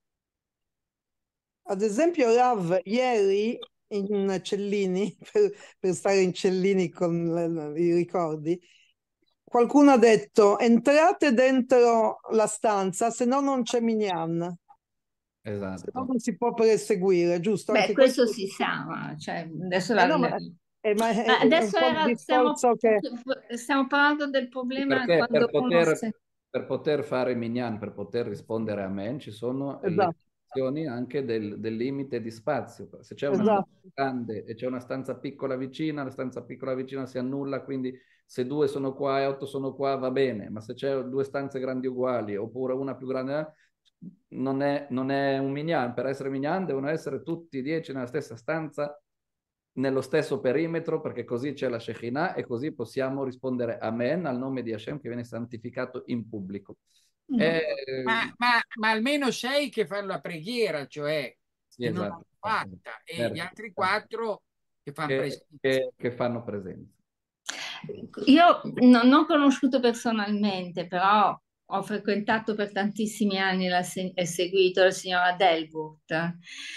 Ad esempio, Rav, ieri in Cellini, per, per stare in Cellini con le- le- i ricordi, qualcuno ha detto entrate dentro la stanza, se no non c'è minyan, se no Esatto. non si può perseguire, giusto? Beh, Anche questo si sa, ma, cioè, adesso Eh la- no, ma, la- eh, ma è, ma è un adesso po' il era, stiamo, discorso che... stiamo parlando del problema Perché quando per uno poter, si... per poter fare minyan, per poter rispondere a me, ci sono le Esatto. considerazioni anche del, del limite di spazio. Se c'è una Esatto. stanza grande e c'è una stanza piccola vicina, la stanza piccola vicina si annulla, quindi se due sono qua e otto sono qua va bene, ma se c'è due stanze grandi uguali oppure una più grande, non è, non è un minyan. Per essere minyan devono essere tutti e dieci nella stessa stanza, nello stesso perimetro, perché così c'è la Shekinah e così possiamo rispondere Amen al nome di Hashem che viene santificato in pubblico. Mm. E, Ma, ma- ma almeno sei che fanno la preghiera, cioè sì, che non esatto, l'hanno fatta, e certo, gli altri certo. quattro che fanno Che, presenza. che- che fanno presenza. Io non, non ho conosciuto personalmente, però ho frequentato per tantissimi anni la se- e seguito la signora Delburt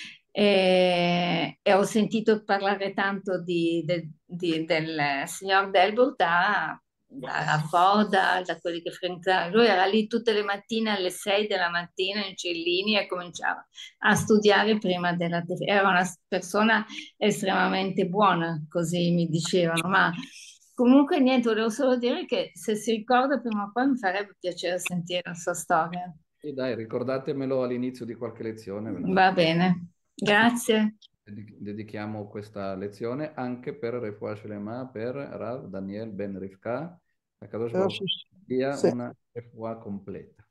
e, e ho sentito parlare tanto di- del- di- del signor Delburt da, da Ravoda, da quelli che frequentavano. Lui era lì tutte le mattine alle sei della mattina in Cellini e cominciava a studiare prima della... Era una persona estremamente buona, così mi dicevano, ma comunque niente, volevo solo dire che se si ricorda prima o poi mi farebbe piacere sentire la sua storia. E dai, ricordatemelo all'inizio di qualche lezione. ve lo- Va bene, grazie. Dedi- Dedichiamo questa lezione anche per Refuah Shlema, per Rav Daniel Ben Rivka, a Kadosh Baruch Hu dia Sì. una Refuah completa.